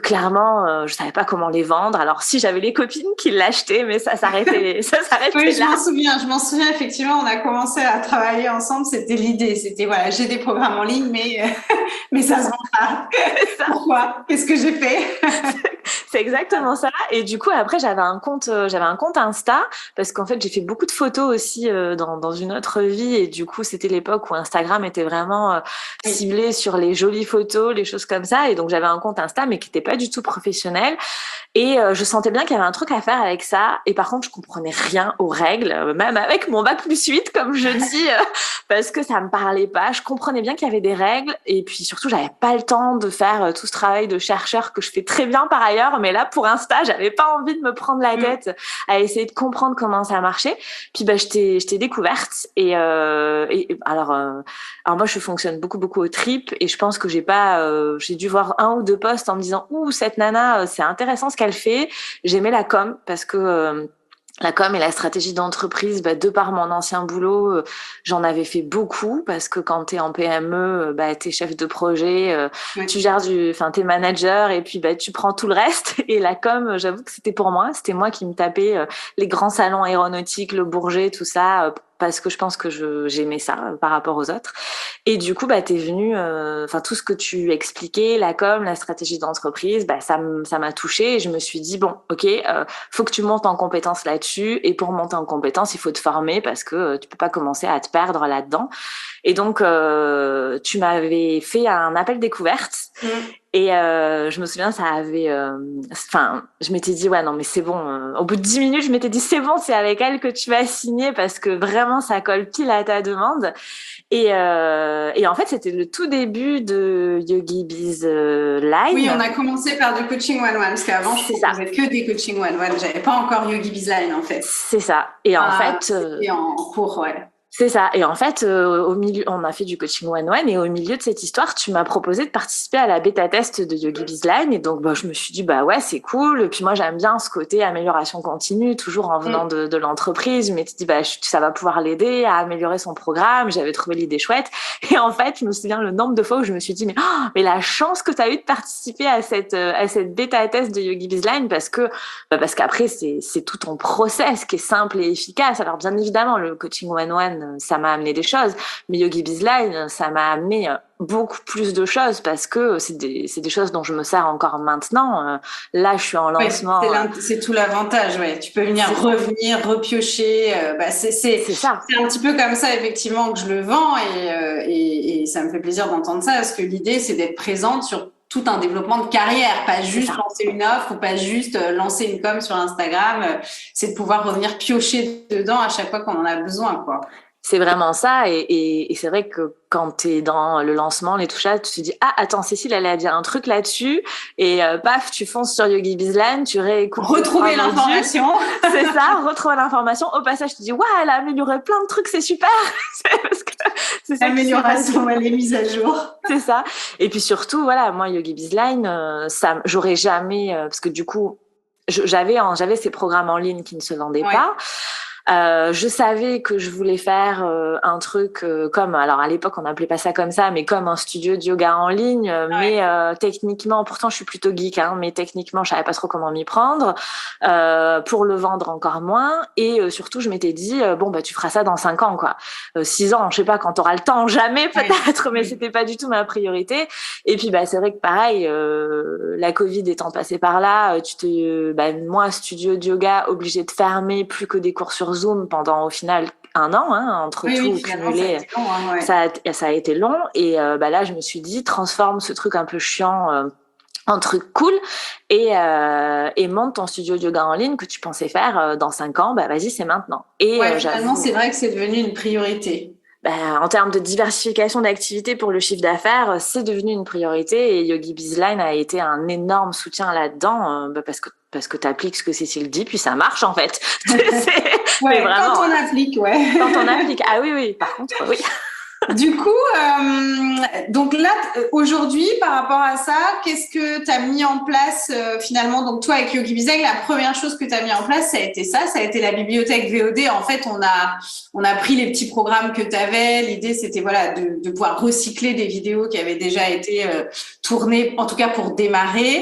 franchement, euh, je savais pas comment les vendre. Alors si j'avais les copines qui l'achetaient, mais ça s'arrêtait, ça s'arrêtait Oui, je là. m'en souviens, je m'en souviens effectivement, on a commencé à travailler ensemble, c'était l'idée, c'était voilà, j'ai des programmes en ligne, mais, euh, mais ça se vend pas. Pourquoi? Qu'est-ce que j'ai fait? C'est exactement ça. Et du coup, après, j'avais un compte, euh, j'avais un compte Insta parce qu'en fait, j'ai fait beaucoup de photos aussi euh, dans, dans une autre vie. Et du coup, c'était l'époque où Instagram était vraiment euh, ciblé sur les jolies photos, les choses comme ça. Et donc, j'avais un compte Insta, mais qui n'était pas du tout professionnel. Et euh, je sentais bien qu'il y avait un truc à faire avec ça. Et par contre, je comprenais rien aux règles, euh, même avec mon bac plus huit, comme je dis, euh, parce que ça me parlait pas. Je comprenais bien qu'il y avait des règles. Et puis surtout, j'avais pas le temps de faire euh, tout ce travail de chercheur que je fais très bien par ailleurs. Mais là, pour Insta, j'avais pas envie de me prendre la tête à essayer de comprendre comment ça marchait. Puis bah, je t'ai, je t'ai découverte. Et, euh, et alors, euh, alors moi, je fonctionne beaucoup, beaucoup au trip. Et je pense que j'ai pas, euh, j'ai dû voir un ou deux posts en me disant, ouh, cette nana, c'est intéressant ce qu'elle fait. J'aimais la com parce que euh, la com et la stratégie d'entreprise, bah, de par mon ancien boulot, euh, j'en avais fait beaucoup parce que quand t'es en P M E, bah, t'es chef de projet, euh, oui. tu gères du, enfin, t'es manager et puis bah, tu prends tout le reste. Et la com, j'avoue que c'était pour moi, c'était moi qui me tapais euh, les grands salons aéronautiques, le Bourget, tout ça. Euh, parce que je pense que je, j'aimais ça euh, par rapport aux autres. Et du coup, bah, t'es venu, enfin, euh, tout ce que tu expliquais, la com, la stratégie d'entreprise, bah, ça, ça m'a touchée et je me suis dit, bon, ok, euh, faut que tu montes en compétence là-dessus. Et pour monter en compétence, il faut te former parce que euh, tu peux pas commencer à te perdre là-dedans. Et donc, euh, tu m'avais fait un appel découverte. Mmh. Et euh, je me souviens, ça avait... Enfin, euh, je m'étais dit, ouais, non, mais c'est bon. Euh, au bout de dix minutes, je m'étais dit, c'est bon, c'est avec elle que tu vas signer parce que vraiment, ça colle pile à ta demande. Et, euh, et en fait, c'était le tout début de YogiBiz euh, Line. Oui, on a commencé par du coaching one-one parce qu'avant, je faisais que des coachings one-one. J'avais pas encore YogiBiz Line, en fait. C'est ça. Et en ah, fait... C'était en cours, ouais. C'est ça. Et en fait, euh, au milieu, on a fait du coaching one-one et au milieu de cette histoire, tu m'as proposé de participer à la bêta test de YogiBiz Line. Et donc, bah, je me suis dit, bah ouais, c'est cool. Et puis moi, j'aime bien ce côté amélioration continue, toujours en venant mm. de, de l'entreprise. Je m'étais dit, bah, je, ça va pouvoir l'aider à améliorer son programme. J'avais trouvé l'idée chouette. Et en fait, je me souviens le nombre de fois où je me suis dit, mais, oh, mais la chance que tu as eu de participer à cette, à cette bêta test de YogiBiz Line parce que, bah, parce qu'après, c'est, c'est tout ton process qui est simple et efficace. Alors, bien évidemment, le coaching one-one, ça m'a amené des choses, mais YogiBiz Line, ça m'a amené beaucoup plus de choses parce que c'est des, c'est des choses dont je me sers encore maintenant. Là, je suis en lancement. Ouais, c'est, c'est tout l'avantage, ouais. Tu peux venir c'est revenir, repiocher. Euh, bah, c'est, c'est, c'est ça. C'est un petit peu comme ça, effectivement, que je le vends et, euh, et, et ça me fait plaisir d'entendre ça parce que l'idée, c'est d'être présente sur tout un développement de carrière, pas juste lancer une offre ou pas juste lancer une com sur Instagram. C'est de pouvoir revenir piocher dedans à chaque fois qu'on en a besoin, quoi. C'est vraiment ça et, et, et c'est vrai que quand tu es dans le lancement, les touchages, tu te dis « Ah, attends, Cécile, elle a dit un truc là-dessus. » Et euh, paf, tu fonces sur YogiBiz Line, tu réécoutes. Retrouver l'information. C'est ça, retrouver l'information. Au passage, tu te dis « Ouais, elle a amélioré plein de trucs, c'est super. » Parce que c'est ça. L'amélioration, elle est mise à jour. C'est ça. Et puis surtout, voilà, moi, YogiBiz Line, euh, ça, j'aurais jamais... Euh, parce que du coup, je, j'avais, en, j'avais ces programmes en ligne qui ne se vendaient ouais. pas. Euh, je savais que je voulais faire euh, un truc euh, comme, alors à l'époque on n'appelait pas ça comme ça, mais comme un studio de yoga en ligne, ouais. mais euh, techniquement, pourtant je suis plutôt geek, hein, mais techniquement je savais pas trop comment m'y prendre, euh, pour le vendre encore moins, et euh, surtout je m'étais dit, euh, bon bah tu feras ça dans cinq ans quoi, euh, six ans, je sais pas quand t'auras le temps, jamais peut-être, ouais. mais c'était pas du tout ma priorité, et puis bah c'est vrai que pareil, euh, la Covid étant passée par là, tu te, bah moi studio de yoga obligé de fermer, plus que des cours sur Zoom pendant au final un an, hein, entre oui, tout oui, cumulé, ça a, long, hein, ouais. ça, a, ça a été long et euh, bah là je me suis dit transforme ce truc un peu chiant euh, en truc cool et, euh, et monte ton studio de yoga en ligne que tu pensais faire euh, dans cinq ans, bah vas-y c'est maintenant. Et ouais, euh, finalement c'est vrai que c'est devenu une priorité. Ben, en termes de diversification d'activités pour le chiffre d'affaires, c'est devenu une priorité et YogiBiz Line a été un énorme soutien là-dedans euh, parce que parce que tu appliques ce que Cécile dit, puis ça marche en fait. c'est, ouais, vraiment, quand on applique, ouais. Quand on applique, ah oui, oui, par contre, oui. Du coup, euh, donc là, aujourd'hui, par rapport à ça, qu'est-ce que tu as mis en place euh, finalement? Donc toi, avec YogiBiz Line, la première chose que tu as mis en place, ça a été ça, ça a été la bibliothèque V O D. En fait, on a, on a pris les petits programmes que tu avais. L'idée, c'était voilà, de, de pouvoir recycler des vidéos qui avaient déjà été euh, tournées, en tout cas pour démarrer.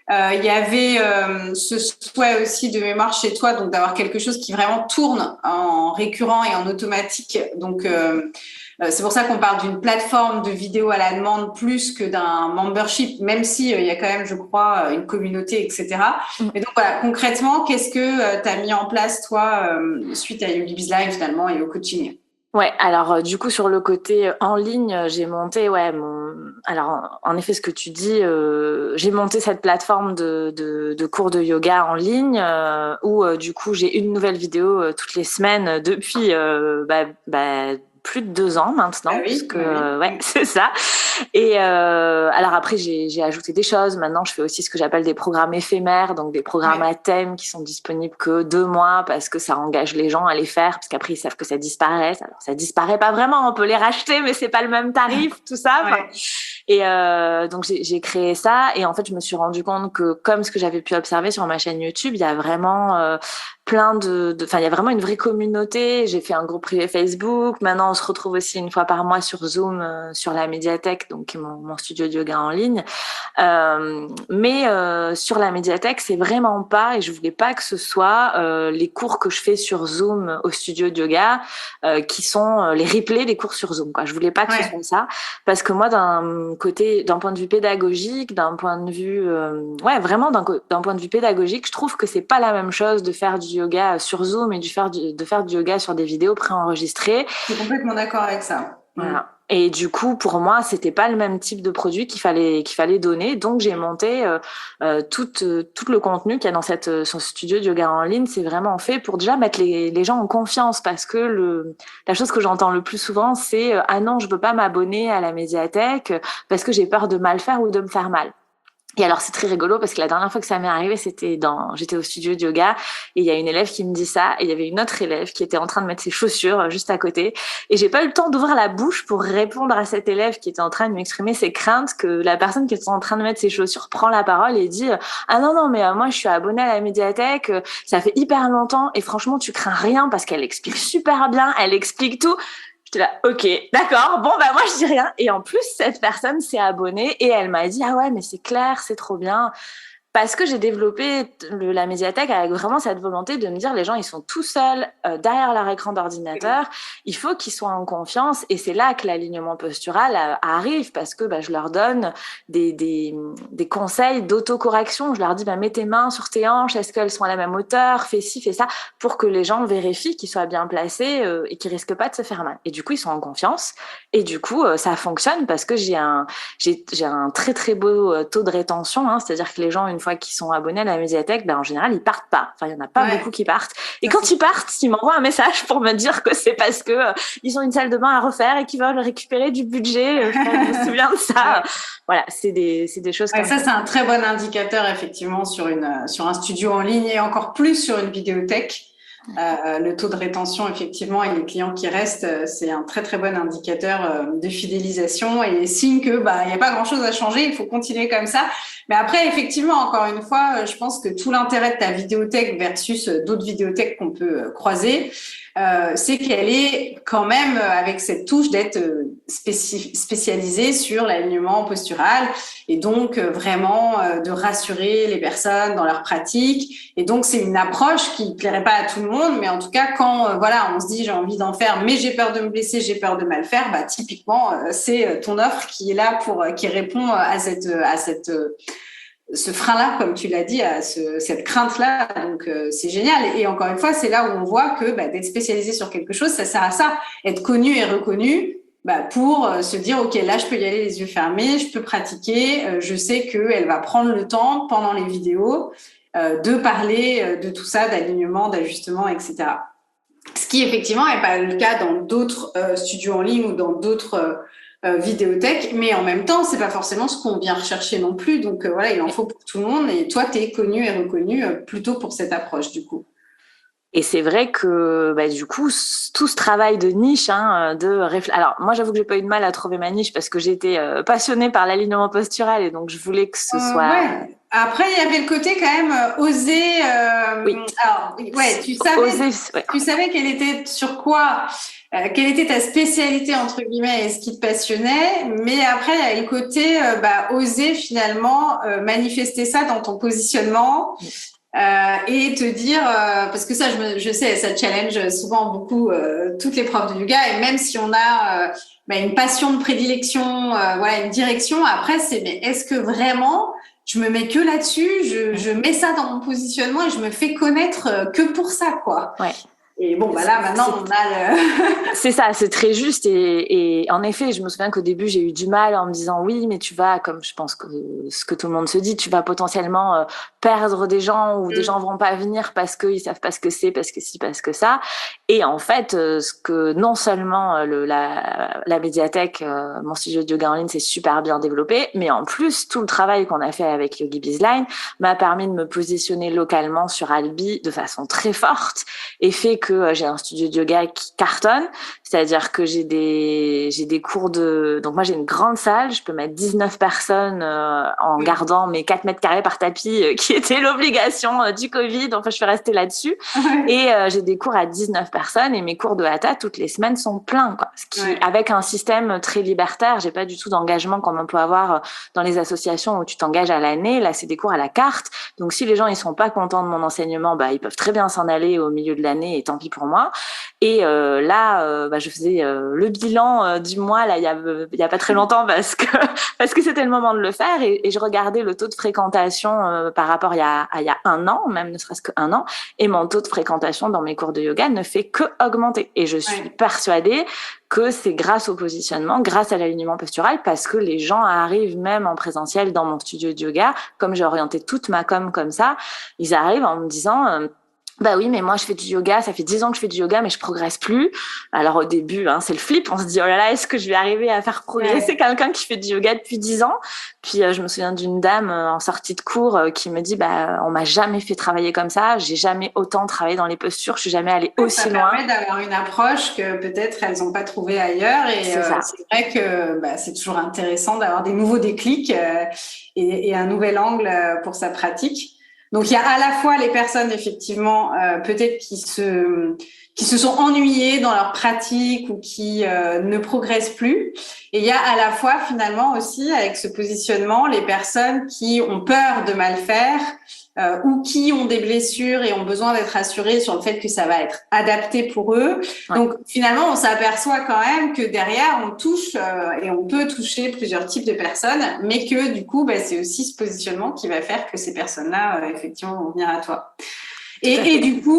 Euh, il y avait euh, ce souhait aussi de mémoire chez toi, donc d'avoir quelque chose qui vraiment tourne en récurrent et en automatique. Donc, euh, euh, c'est pour ça qu'on parle d'une plateforme de vidéo à la demande plus que d'un membership, même si euh, il y a quand même, je crois, une communauté, et cetera. Mm. Et donc, voilà, concrètement, qu'est-ce que euh, tu as mis en place, toi, euh, suite à YogiBiz Live, finalement, et au coaching? Ouais, alors euh, du coup sur le côté en ligne, j'ai monté ouais mon alors en effet ce que tu dis, euh, j'ai monté cette plateforme de de, de cours de yoga en ligne euh, où euh, du coup j'ai une nouvelle vidéo euh, toutes les semaines depuis euh, bah, bah, plus de deux ans maintenant, ah oui, parce que oui. euh, ouais c'est ça. Et euh, alors après j'ai j'ai ajouté des choses. Maintenant je fais aussi ce que j'appelle des programmes éphémères, donc des programmes ouais. à thème qui sont disponibles que deux mois parce que ça engage les gens à les faire, parce qu'après ils savent que ça disparaît. Alors ça disparaît pas vraiment, on peut les racheter, mais c'est pas le même tarif, tout ça. Ouais. Et euh, donc j'ai, j'ai créé ça, et en fait je me suis rendu compte que comme ce que j'avais pu observer sur ma chaîne YouTube, il y a vraiment euh, plein de, enfin il y a vraiment une vraie communauté. J'ai fait un groupe privé Facebook. Maintenant on se retrouve aussi une fois par mois sur Zoom euh, sur la médiathèque, donc mon, mon studio de yoga en ligne. Euh, mais euh, sur la médiathèque c'est vraiment pas, et je voulais pas que ce soit euh, les cours que je fais sur Zoom au studio de yoga euh, qui sont euh, les replays des cours sur Zoom, quoi. Je voulais pas que ouais. ce soit ça, parce que moi d'un côté, d'un point de vue pédagogique, d'un point de vue, euh, ouais, vraiment d'un, d'un point de vue pédagogique, je trouve que c'est pas la même chose de faire du yoga sur Zoom et de faire du, de faire du yoga sur des vidéos préenregistrées. Je suis complètement d'accord avec ça. Voilà. Et du coup, pour moi, c'était pas le même type de produit qu'il fallait qu'il fallait donner. Donc, j'ai monté euh, euh, tout euh, tout le contenu qu'il y a dans cette euh, son studio de yoga en ligne. C'est vraiment fait pour déjà mettre les les gens en confiance, parce que le la chose que j'entends le plus souvent, c'est euh, ah non, je veux pas m'abonner à la médiathèque parce que j'ai peur de mal faire ou de me faire mal. Et alors c'est très rigolo parce que la dernière fois que ça m'est arrivé, c'était dans, j'étais au studio de yoga et il y a une élève qui me dit ça, et il y avait une autre élève qui était en train de mettre ses chaussures juste à côté, et j'ai pas eu le temps d'ouvrir la bouche pour répondre à cette élève qui était en train de m'exprimer ses craintes, que la personne qui était en train de mettre ses chaussures prend la parole et dit ah non non mais euh, moi je suis abonnée à la médiathèque, ça fait hyper longtemps et franchement tu crains rien parce qu'elle explique super bien, elle explique tout. J'étais là, ok, d'accord, bon bah moi je dis rien. Et en plus cette personne s'est abonnée et elle m'a dit ah ouais mais c'est clair, c'est trop bien. Parce que j'ai développé le, la médiathèque avec vraiment cette volonté de me dire les gens ils sont tout seuls euh, derrière leur écran d'ordinateur, il faut qu'ils soient en confiance, et c'est là que l'alignement postural euh, arrive, parce que bah, je leur donne des, des, des conseils d'autocorrection. Je leur dis bah, mets tes mains sur tes hanches, est-ce qu'elles sont à la même hauteur, fais ci, fais ça, pour que les gens vérifient qu'ils soient bien placés euh, et qu'ils risquent pas de se faire mal. Et du coup ils sont en confiance, et du coup euh, ça fonctionne parce que j'ai un, j'ai, j'ai un très très beau euh, taux de rétention, hein, c'est-à-dire que les gens une fois qu'ils sont abonnés à la médiathèque, ben en général ils partent pas. Enfin, il y en a pas ouais. beaucoup qui partent. Et ça, quand ils partent, ils m'envoient un message pour me dire que c'est parce que euh, ils ont une salle de bain à refaire et qu'ils veulent récupérer du budget. Je me souviens de ça. Ouais. Voilà, c'est des c'est des choses ouais, comme ça. ça. C'est un très bon indicateur effectivement sur une sur un studio en ligne, et encore plus sur une vidéothèque. Euh, le taux de rétention, effectivement, et les clients qui restent, c'est un très très bon indicateur euh, de fidélisation et signe que bah il n'y a pas grand chose à changer, il faut continuer comme ça. Mais après, effectivement, encore une fois, je pense que tout l'intérêt de ta vidéothèque versus d'autres vidéothèques qu'on peut croiser, euh, c'est qu'elle est quand même avec cette touche d'être spécif- spécialisée sur l'alignement postural, et donc vraiment euh, de rassurer les personnes dans leur pratique. Et donc c'est une approche qui plairait pas à tout le monde, mais en tout cas quand euh, voilà on se dit j'ai envie d'en faire mais j'ai peur de me blesser, j'ai peur de mal faire, bah typiquement euh, c'est ton offre qui est là pour qui répond à cette à cette ce frein-là, comme tu l'as dit, à ce, cette crainte-là. Donc, euh, c'est génial. Et encore une fois, c'est là où on voit que bah, d'être spécialisé sur quelque chose, ça sert à ça. Être connu et reconnu bah, pour euh, se dire, OK, là, je peux y aller les yeux fermés, je peux pratiquer. Euh, je sais qu'elle va prendre le temps, pendant les vidéos, euh, de parler euh, de tout ça, d'alignement, d'ajustement, et cetera. Ce qui, effectivement, n'est pas le cas dans d'autres euh, studios en ligne ou dans d'autres... Euh, Euh, vidéothèque, mais en même temps, c'est pas forcément ce qu'on vient rechercher non plus. Donc euh, voilà, il en faut pour tout le monde. Et toi, tu es connu et reconnu euh, plutôt pour cette approche, du coup. Et c'est vrai que bah, du coup, tout ce travail de niche, hein, de réfl... alors moi j'avoue que j'ai pas eu de mal à trouver ma niche parce que j'étais euh, passionnée par l'alignement postural, et donc je voulais que ce euh, soit. Ouais. Après, il y avait le côté quand même euh, oser. Euh, oui. Alors, ouais, tu savais, oser, ouais. tu savais qu'elle était sur quoi. euh, quelle était ta spécialité entre guillemets et ce qui te passionnait, mais après il y a le côté euh, bah, oser finalement euh, manifester ça dans ton positionnement. Euh, et te dire, euh, parce que ça, je, me, je sais, ça challenge souvent beaucoup euh, toutes les profs de yoga, et même si on a euh, bah, une passion de prédilection, euh, voilà, une direction, après, c'est, mais est-ce que vraiment je me mets que là-dessus, je, je mets ça dans mon positionnement et je me fais connaître euh, que pour ça, quoi. Ouais. Et bon, bah là, maintenant, on a le... C'est ça, c'est très juste. Et, et en effet, je me souviens qu'au début, j'ai eu du mal en me disant oui, mais tu vas, comme je pense que ce que tout le monde se dit, tu vas potentiellement euh, perdre des gens ou mm. des gens vont pas venir parce qu'ils savent pas ce que c'est, parce que si, parce que ça. Et en fait, euh, ce que non seulement euh, le, la, la médiathèque, euh, mon studio de yoga en ligne, c'est super bien développé, mais en plus, tout le travail qu'on a fait avec Yogi Bizline m'a permis de me positionner localement sur Albi de façon très forte et fait que euh, j'ai un studio de yoga qui cartonne. C'est-à-dire que j'ai des j'ai des cours de donc moi j'ai une grande salle, je peux mettre dix-neuf personnes euh, en gardant mes quatre mètres carrés par tapis euh, qui était l'obligation euh, du Covid. Enfin je suis restée là-dessus ouais. et euh, j'ai des cours à dix-neuf personnes et mes cours de hatha toutes les semaines sont pleins quoi. Ce qui ouais. avec un système très libertaire, j'ai pas du tout d'engagement comme on peut avoir dans les associations où tu t'engages à l'année. Là c'est des cours à la carte. Donc si les gens ils sont pas contents de mon enseignement, bah ils peuvent très bien s'en aller au milieu de l'année et tant pis pour moi. Et euh, là euh, bah, je faisais euh, le bilan euh, du mois là il y a il y a pas très longtemps parce que parce que c'était le moment de le faire et, et je regardais le taux de fréquentation euh, par rapport il y a à il y a un an, même ne serait-ce qu'un an, et mon taux de fréquentation dans mes cours de yoga ne fait que augmenter et je suis ouais. persuadée que c'est grâce au positionnement, grâce à l'alignement postural, parce que les gens arrivent même en présentiel dans mon studio de yoga, comme j'ai orienté toute ma com comme ça, ils arrivent en me disant euh, bah oui, mais moi je fais du yoga, ça fait dix ans que je fais du yoga, mais je progresse plus. Alors au début, hein, c'est le flip, on se dit oh là là, est-ce que je vais arriver à faire progresser ouais. quelqu'un qui fait du yoga depuis dix ans? Puis euh, je me souviens d'une dame euh, en sortie de cours euh, qui me dit bah on m'a jamais fait travailler comme ça, j'ai jamais autant travaillé dans les postures, je suis jamais allée aussi ça loin. Ça permet d'avoir une approche que peut-être elles n'ont pas trouvée ailleurs et c'est, euh, c'est vrai que bah, c'est toujours intéressant d'avoir des nouveaux déclics euh, et, et un nouvel angle pour sa pratique. Donc il y a à la fois les personnes effectivement euh, peut-être qui se qui se sont ennuyées dans leur pratique ou qui euh, ne progressent plus, et il y a à la fois finalement aussi avec ce positionnement les personnes qui ont peur de mal faire euh, ou qui ont des blessures et ont besoin d'être assurées sur le fait que ça va être adapté pour eux. Ouais. Donc finalement on s'aperçoit quand même que derrière on touche euh, et on peut toucher plusieurs types de personnes, mais que du coup bah, c'est aussi ce positionnement qui va faire que ces personnes-là euh, effectivement vont venir à toi. Et, et du coup,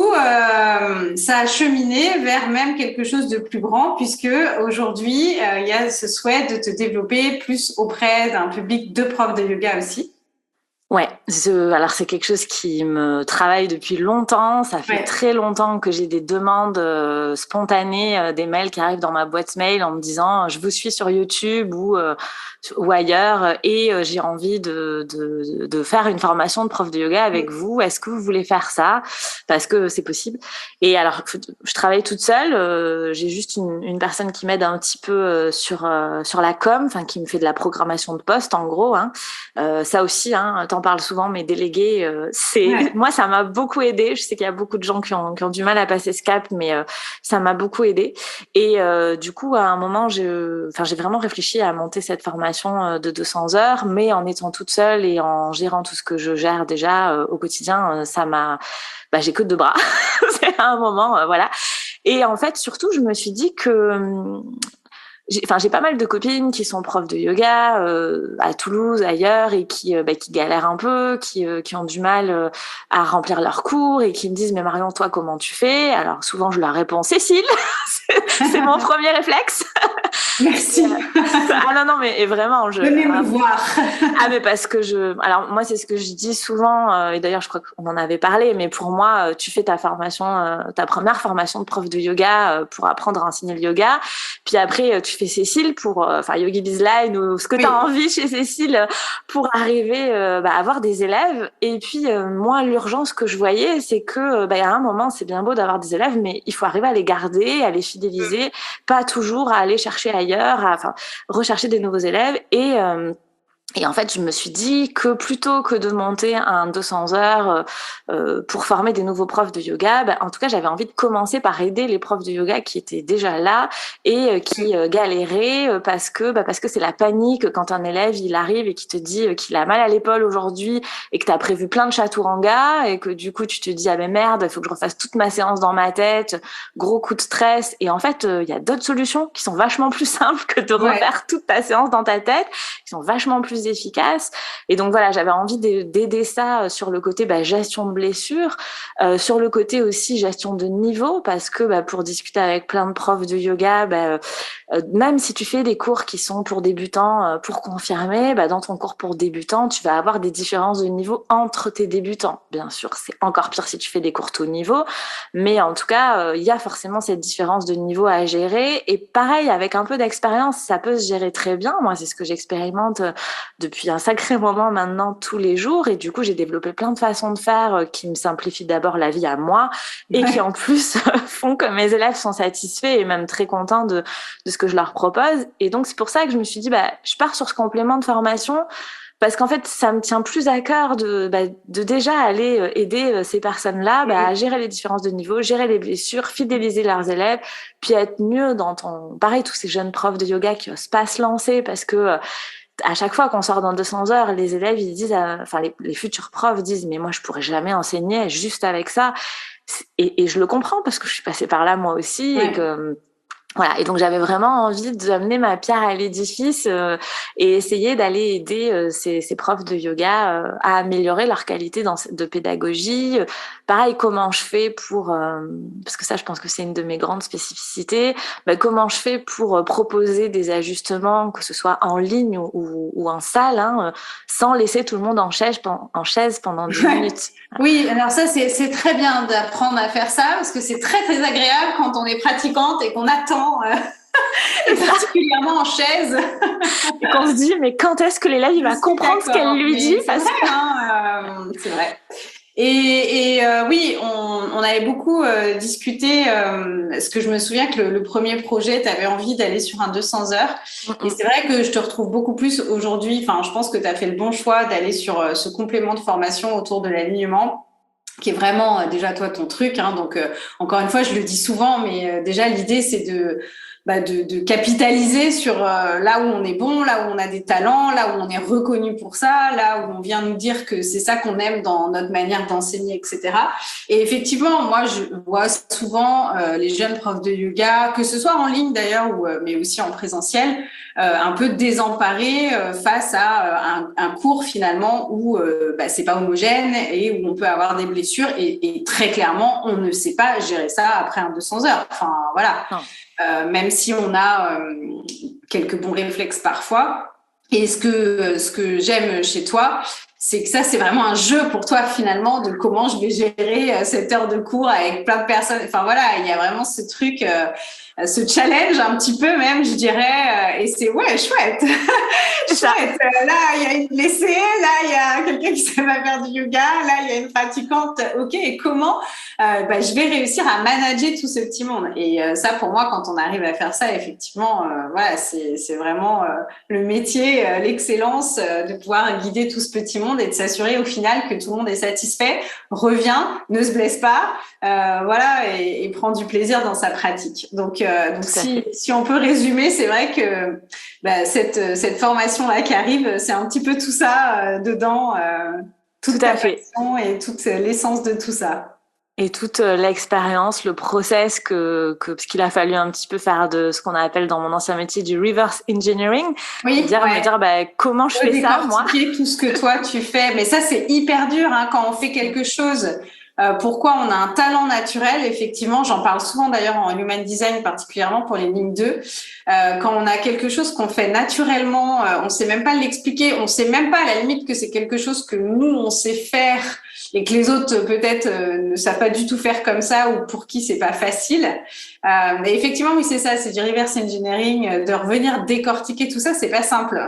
euh, ça a cheminé vers même quelque chose de plus grand, puisque aujourd'hui, euh, il y a ce souhait de te développer plus auprès d'un public de profs de yoga aussi. Ouais, je, alors c'est quelque chose qui me travaille depuis longtemps. Ça fait ouais. très longtemps que j'ai des demandes euh, spontanées, euh, des mails qui arrivent dans ma boîte mail en me disant je vous suis sur YouTube ou euh, ou ailleurs et euh, j'ai envie de, de de faire une formation de prof de yoga avec oui. vous. Est-ce que vous voulez faire ça? Parce que c'est possible. Et alors je travaille toute seule. Euh, j'ai juste une, une personne qui m'aide un petit peu euh, sur euh, sur la com, enfin qui me fait de la programmation de poste en gros. Hein. Euh, ça aussi, hein. T'en parles souvent, mes délégués, euh, c'est ouais. moi ça m'a beaucoup aidé. Je sais qu'il y a beaucoup de gens qui ont qui ont du mal à passer ce cap, mais euh, ça m'a beaucoup aidé. Et euh, du coup, à un moment, j'ai, enfin, j'ai vraiment réfléchi à monter cette formation de deux cents heures, mais en étant toute seule et en gérant tout ce que je gère déjà euh, au quotidien, euh, ça m'a, bah, j'ai que deux bras. C'est à un moment, euh, voilà. Et en fait, surtout, je me suis dit que J'ai, enfin, j'ai pas mal de copines qui sont profs de yoga euh, à Toulouse, ailleurs, et qui, euh, bah, qui galèrent un peu, qui, euh, qui ont du mal euh, à remplir leurs cours et qui me disent mais Marion, toi, comment tu fais? Alors souvent, je leur réponds Cécile, c'est, c'est mon premier réflexe. Merci. Ah non non mais et vraiment je. Venez me voir. Ah mais parce que je, alors moi c'est ce que je dis souvent euh, et d'ailleurs je crois qu'on en avait parlé, mais pour moi tu fais ta formation, euh, ta première formation de prof de yoga euh, pour apprendre à enseigner le yoga, puis après tu fais Cécile pour, enfin euh, Yogi Bizline ou ce que oui. tu as envie chez Cécile pour arriver euh, bah, à avoir des élèves. Et puis euh, moi l'urgence que je voyais c'est que bah, à un moment c'est bien beau d'avoir des élèves, mais il faut arriver à les garder, à les fidéliser, mmh. pas toujours à aller chercher ailleurs, à enfin rechercher des nouveaux élèves. Et euh, Et en fait, je me suis dit que plutôt que de monter un deux cents heures euh, pour former des nouveaux profs de yoga, bah, en tout cas, j'avais envie de commencer par aider les profs de yoga qui étaient déjà là et euh, qui euh, galéraient euh, parce que bah, parce que c'est la panique quand un élève il arrive et qui te dit euh, qu'il a mal à l'épaule aujourd'hui et que tu as prévu plein de chaturanga et que du coup tu te dis ah ben merde, il faut que je refasse toute ma séance dans ma tête, gros coup de stress. Et en fait, il euh, y a d'autres solutions qui sont vachement plus simples que de refaire ouais. toute ta séance dans ta tête, qui sont vachement plus efficace. Et donc voilà, j'avais envie d'aider ça sur le côté bah, gestion de blessures, euh, sur le côté aussi gestion de niveau, parce que bah, pour discuter avec plein de profs de yoga, bah, euh, même si tu fais des cours qui sont pour débutants, euh, pour confirmer, bah, dans ton cours pour débutants, tu vas avoir des différences de niveau entre tes débutants. Bien sûr, c'est encore pire si tu fais des cours tout niveau, mais en tout cas, il euh, y a forcément cette différence de niveau à gérer. Et pareil, avec un peu d'expérience, ça peut se gérer très bien. Moi, c'est ce que j'expérimente depuis un sacré moment maintenant tous les jours, et du coup j'ai développé plein de façons de faire qui me simplifient d'abord la vie à moi et ouais. qui en plus font que mes élèves sont satisfaits et même très contents de, de ce que je leur propose. Et donc c'est pour ça que je me suis dit bah, je pars sur ce complément de formation parce qu'en fait ça me tient plus à cœur de, bah, de déjà aller aider ces personnes-là bah, à gérer les différences de niveau, gérer les blessures, fidéliser leurs élèves, puis être mieux dans ton... Pareil, tous ces jeunes profs de yoga qui osent pas se lancer parce que à chaque fois qu'on sort dans deux cents heures, les élèves, ils disent, euh, enfin, les, les futurs profs disent, mais moi, je pourrais jamais enseigner juste avec ça. Et, et je le comprends parce que je suis passée par là moi aussi ouais. et que, voilà. Et donc, j'avais vraiment envie d'amener ma pierre à l'édifice euh, et essayer d'aller aider euh, ces, ces profs de yoga euh, à améliorer leur qualité dans, de pédagogie. Pareil, comment je fais pour... Euh, parce que ça, je pense que c'est une de mes grandes spécificités. Bah, comment je fais pour euh, proposer des ajustements, que ce soit en ligne ou, ou, ou en salle, hein, sans laisser tout le monde en chaise, en chaise pendant dix minutes. Oui, alors ça, c'est, c'est très bien d'apprendre à faire ça parce que c'est très, très agréable quand on est pratiquante et qu'on attend... Euh... Et particulièrement en chaise. Et qu'on se dit, mais quand est-ce que l'élève il va comprendre ce qu'elle lui dit parce vrai, que... hein, euh, c'est vrai. Et, et euh, oui, on, on avait beaucoup euh, discuté, euh, parce que je me souviens que le, le premier projet, tu avais envie d'aller sur un deux cents heures. Mm-hmm. Et c'est vrai que je te retrouve beaucoup plus aujourd'hui. Enfin, je pense que tu as fait le bon choix d'aller sur euh, ce complément de formation autour de l'alignement, qui est vraiment euh, déjà toi ton truc. Hein. Donc, euh, encore une fois, je le dis souvent, mais euh, déjà, l'idée, c'est de... Bah de, de capitaliser sur euh, là où on est bon, là où on a des talents, là où on est reconnu pour ça, là où on vient nous dire que c'est ça qu'on aime dans notre manière d'enseigner, et cetera. Et effectivement, moi, je vois souvent euh, les jeunes profs de yoga, que ce soit en ligne d'ailleurs, ou euh, mais aussi en présentiel, euh, un peu désemparés euh, face à euh, un, un cours finalement où euh, bah, c'est pas homogène et où on peut avoir des blessures et, et très clairement, on ne sait pas gérer ça après un deux cents heures. Enfin, voilà. Non. Euh, même si on a euh, quelques bons réflexes parfois. Et ce que, ce que j'aime chez toi, c'est que ça, c'est vraiment un jeu pour toi finalement de comment je vais gérer euh, cette heure de cours avec plein de personnes. Enfin voilà, il y a vraiment ce truc, euh, ce challenge un petit peu même, je dirais. Euh, et c'est ouais, chouette. chouette. Euh, là, il y a une blessée, là, il y a quelqu'un qui sait pas faire du yoga, là, il y a une pratiquante. Ok, et comment euh, bah, je vais réussir à manager tout ce petit monde. Et euh, ça, pour moi, quand on arrive à faire ça, effectivement, euh, voilà, c'est, c'est vraiment euh, le métier, euh, l'excellence euh, de pouvoir guider tout ce petit monde et de s'assurer au final que tout le monde est satisfait, revient, ne se blesse pas, euh, voilà, et, et prend du plaisir dans sa pratique. Donc, euh, donc si, si on peut résumer, c'est vrai que bah, cette, cette formation-là qui arrive, c'est un petit peu tout ça euh, dedans, euh, toute tout à fait. Et toute l'essence de tout ça. Et toute l'expérience, le process que, que parce qu'il a fallu un petit peu faire de ce qu'on appelle dans mon ancien métier du reverse engineering, oui, dire ouais. me dire bah, comment je ouais, fais ça moi. Tout ce que toi tu fais, mais ça c'est hyper dur hein, quand on fait quelque chose. Euh, pourquoi on a un talent naturel, effectivement, j'en parle souvent d'ailleurs en human design, particulièrement pour les lignes deux. Euh, quand on a quelque chose qu'on fait naturellement, euh, on sait même pas l'expliquer, on sait même pas à la limite que c'est quelque chose que nous on sait faire et que les autres peut-être euh, ne savent pas du tout faire comme ça ou pour qui c'est pas facile. Euh, mais effectivement, oui, c'est ça, c'est du reverse engineering, de revenir décortiquer tout ça, c'est pas simple.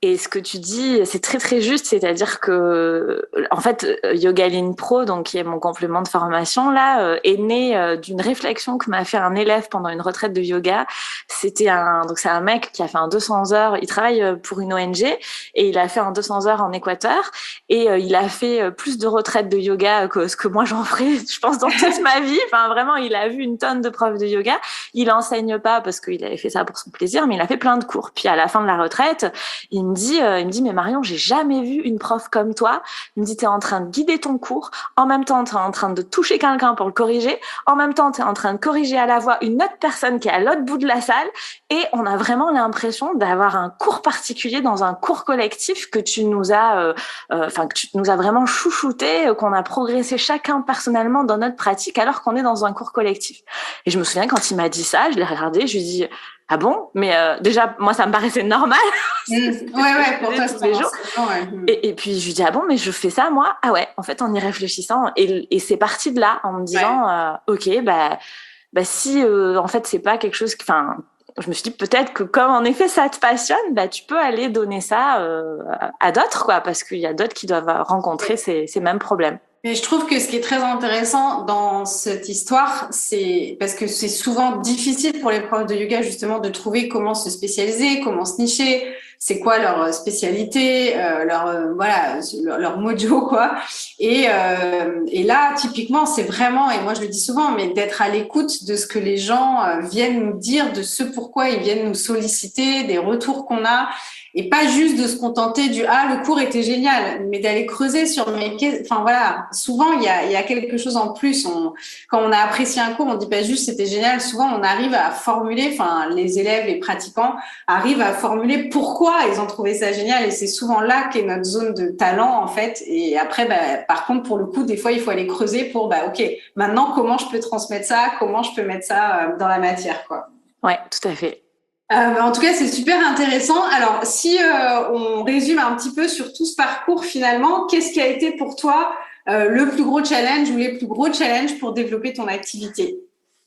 Et ce que tu dis, c'est très très juste, c'est-à-dire que, en fait, Yogaline Pro, donc qui est mon complément de formation là, est né d'une réflexion que m'a fait un élève pendant une retraite de yoga. C'était un, donc c'est un mec qui a fait un deux cents heures. Il travaille pour une O N G et il a fait un deux cents heures en Équateur et il a fait plus de retraites de yoga que ce que moi j'en ferai, je pense, dans toute ma vie. Enfin, vraiment, il a vu une tonne de profs de yoga. Il enseigne pas parce qu'il avait fait ça pour son plaisir, mais il a fait plein de cours. Puis à la fin de la retraite, il me dit, euh, il me dit, mais Marion, j'ai jamais vu une prof comme toi. Il me dit, t'es en train de guider ton cours, en même temps, t'es en train de toucher quelqu'un pour le corriger, en même temps, t'es en train de corriger à la voix une autre personne qui est à l'autre bout de la salle, et on a vraiment l'impression d'avoir un cours particulier dans un cours collectif que tu nous as, euh, euh, enfin que tu nous as vraiment chouchouté, euh, qu'on a progressé chacun personnellement dans notre pratique, alors qu'on est dans un cours collectif. Et je me souviens quand il m'a dit ça, je l'ai regardé, je lui ai dit, ah bon? Mais euh, déjà, moi, ça me paraissait normal. Mmh. Ouais, ouais, pour toi, tous les jours. Ouais. Et, et puis, je lui dis, ah bon, mais je fais ça, moi? Ah ouais, en fait, en y réfléchissant. Et, et c'est parti de là, en me disant, ouais. euh, OK, bah, bah si, euh, en fait, c'est pas quelque chose... Enfin, je me suis dit, peut-être que comme, en effet, ça te passionne, bah, tu peux aller donner ça euh, à d'autres, quoi, parce qu'il y a d'autres qui doivent rencontrer ouais. ces, ces mêmes problèmes. Mais je trouve que ce qui est très intéressant dans cette histoire, c'est parce que c'est souvent difficile pour les profs de yoga justement de trouver comment se spécialiser, comment se nicher, c'est quoi leur spécialité, euh, leur euh, voilà leur, leur mojo quoi. Et euh, et là typiquement c'est vraiment, et moi je le dis souvent, mais d'être à l'écoute de ce que les gens euh, viennent nous dire, de ce pourquoi ils viennent nous solliciter, des retours qu'on a. Et pas juste de se contenter du « Ah, le cours était génial », mais d'aller creuser sur mes... Enfin, voilà, souvent, il y a, il y a quelque chose en plus. On, quand on a apprécié un cours, on dit pas juste « c'était génial ». Souvent, on arrive à formuler, enfin, les élèves, les pratiquants arrivent à formuler pourquoi ils ont trouvé ça génial. Et c'est souvent là qu'est notre zone de talent, en fait. Et après, bah, par contre, pour le coup, des fois, il faut aller creuser pour bah, « Ok, maintenant, comment je peux transmettre ça ? Comment je peux mettre ça dans la matière ?» quoi. Ouais, tout à fait. Euh, en tout cas, c'est super intéressant. Alors, si euh, on résume un petit peu sur tout ce parcours, finalement, qu'est-ce qui a été pour toi euh, le plus gros challenge ou les plus gros challenges pour développer ton activité ?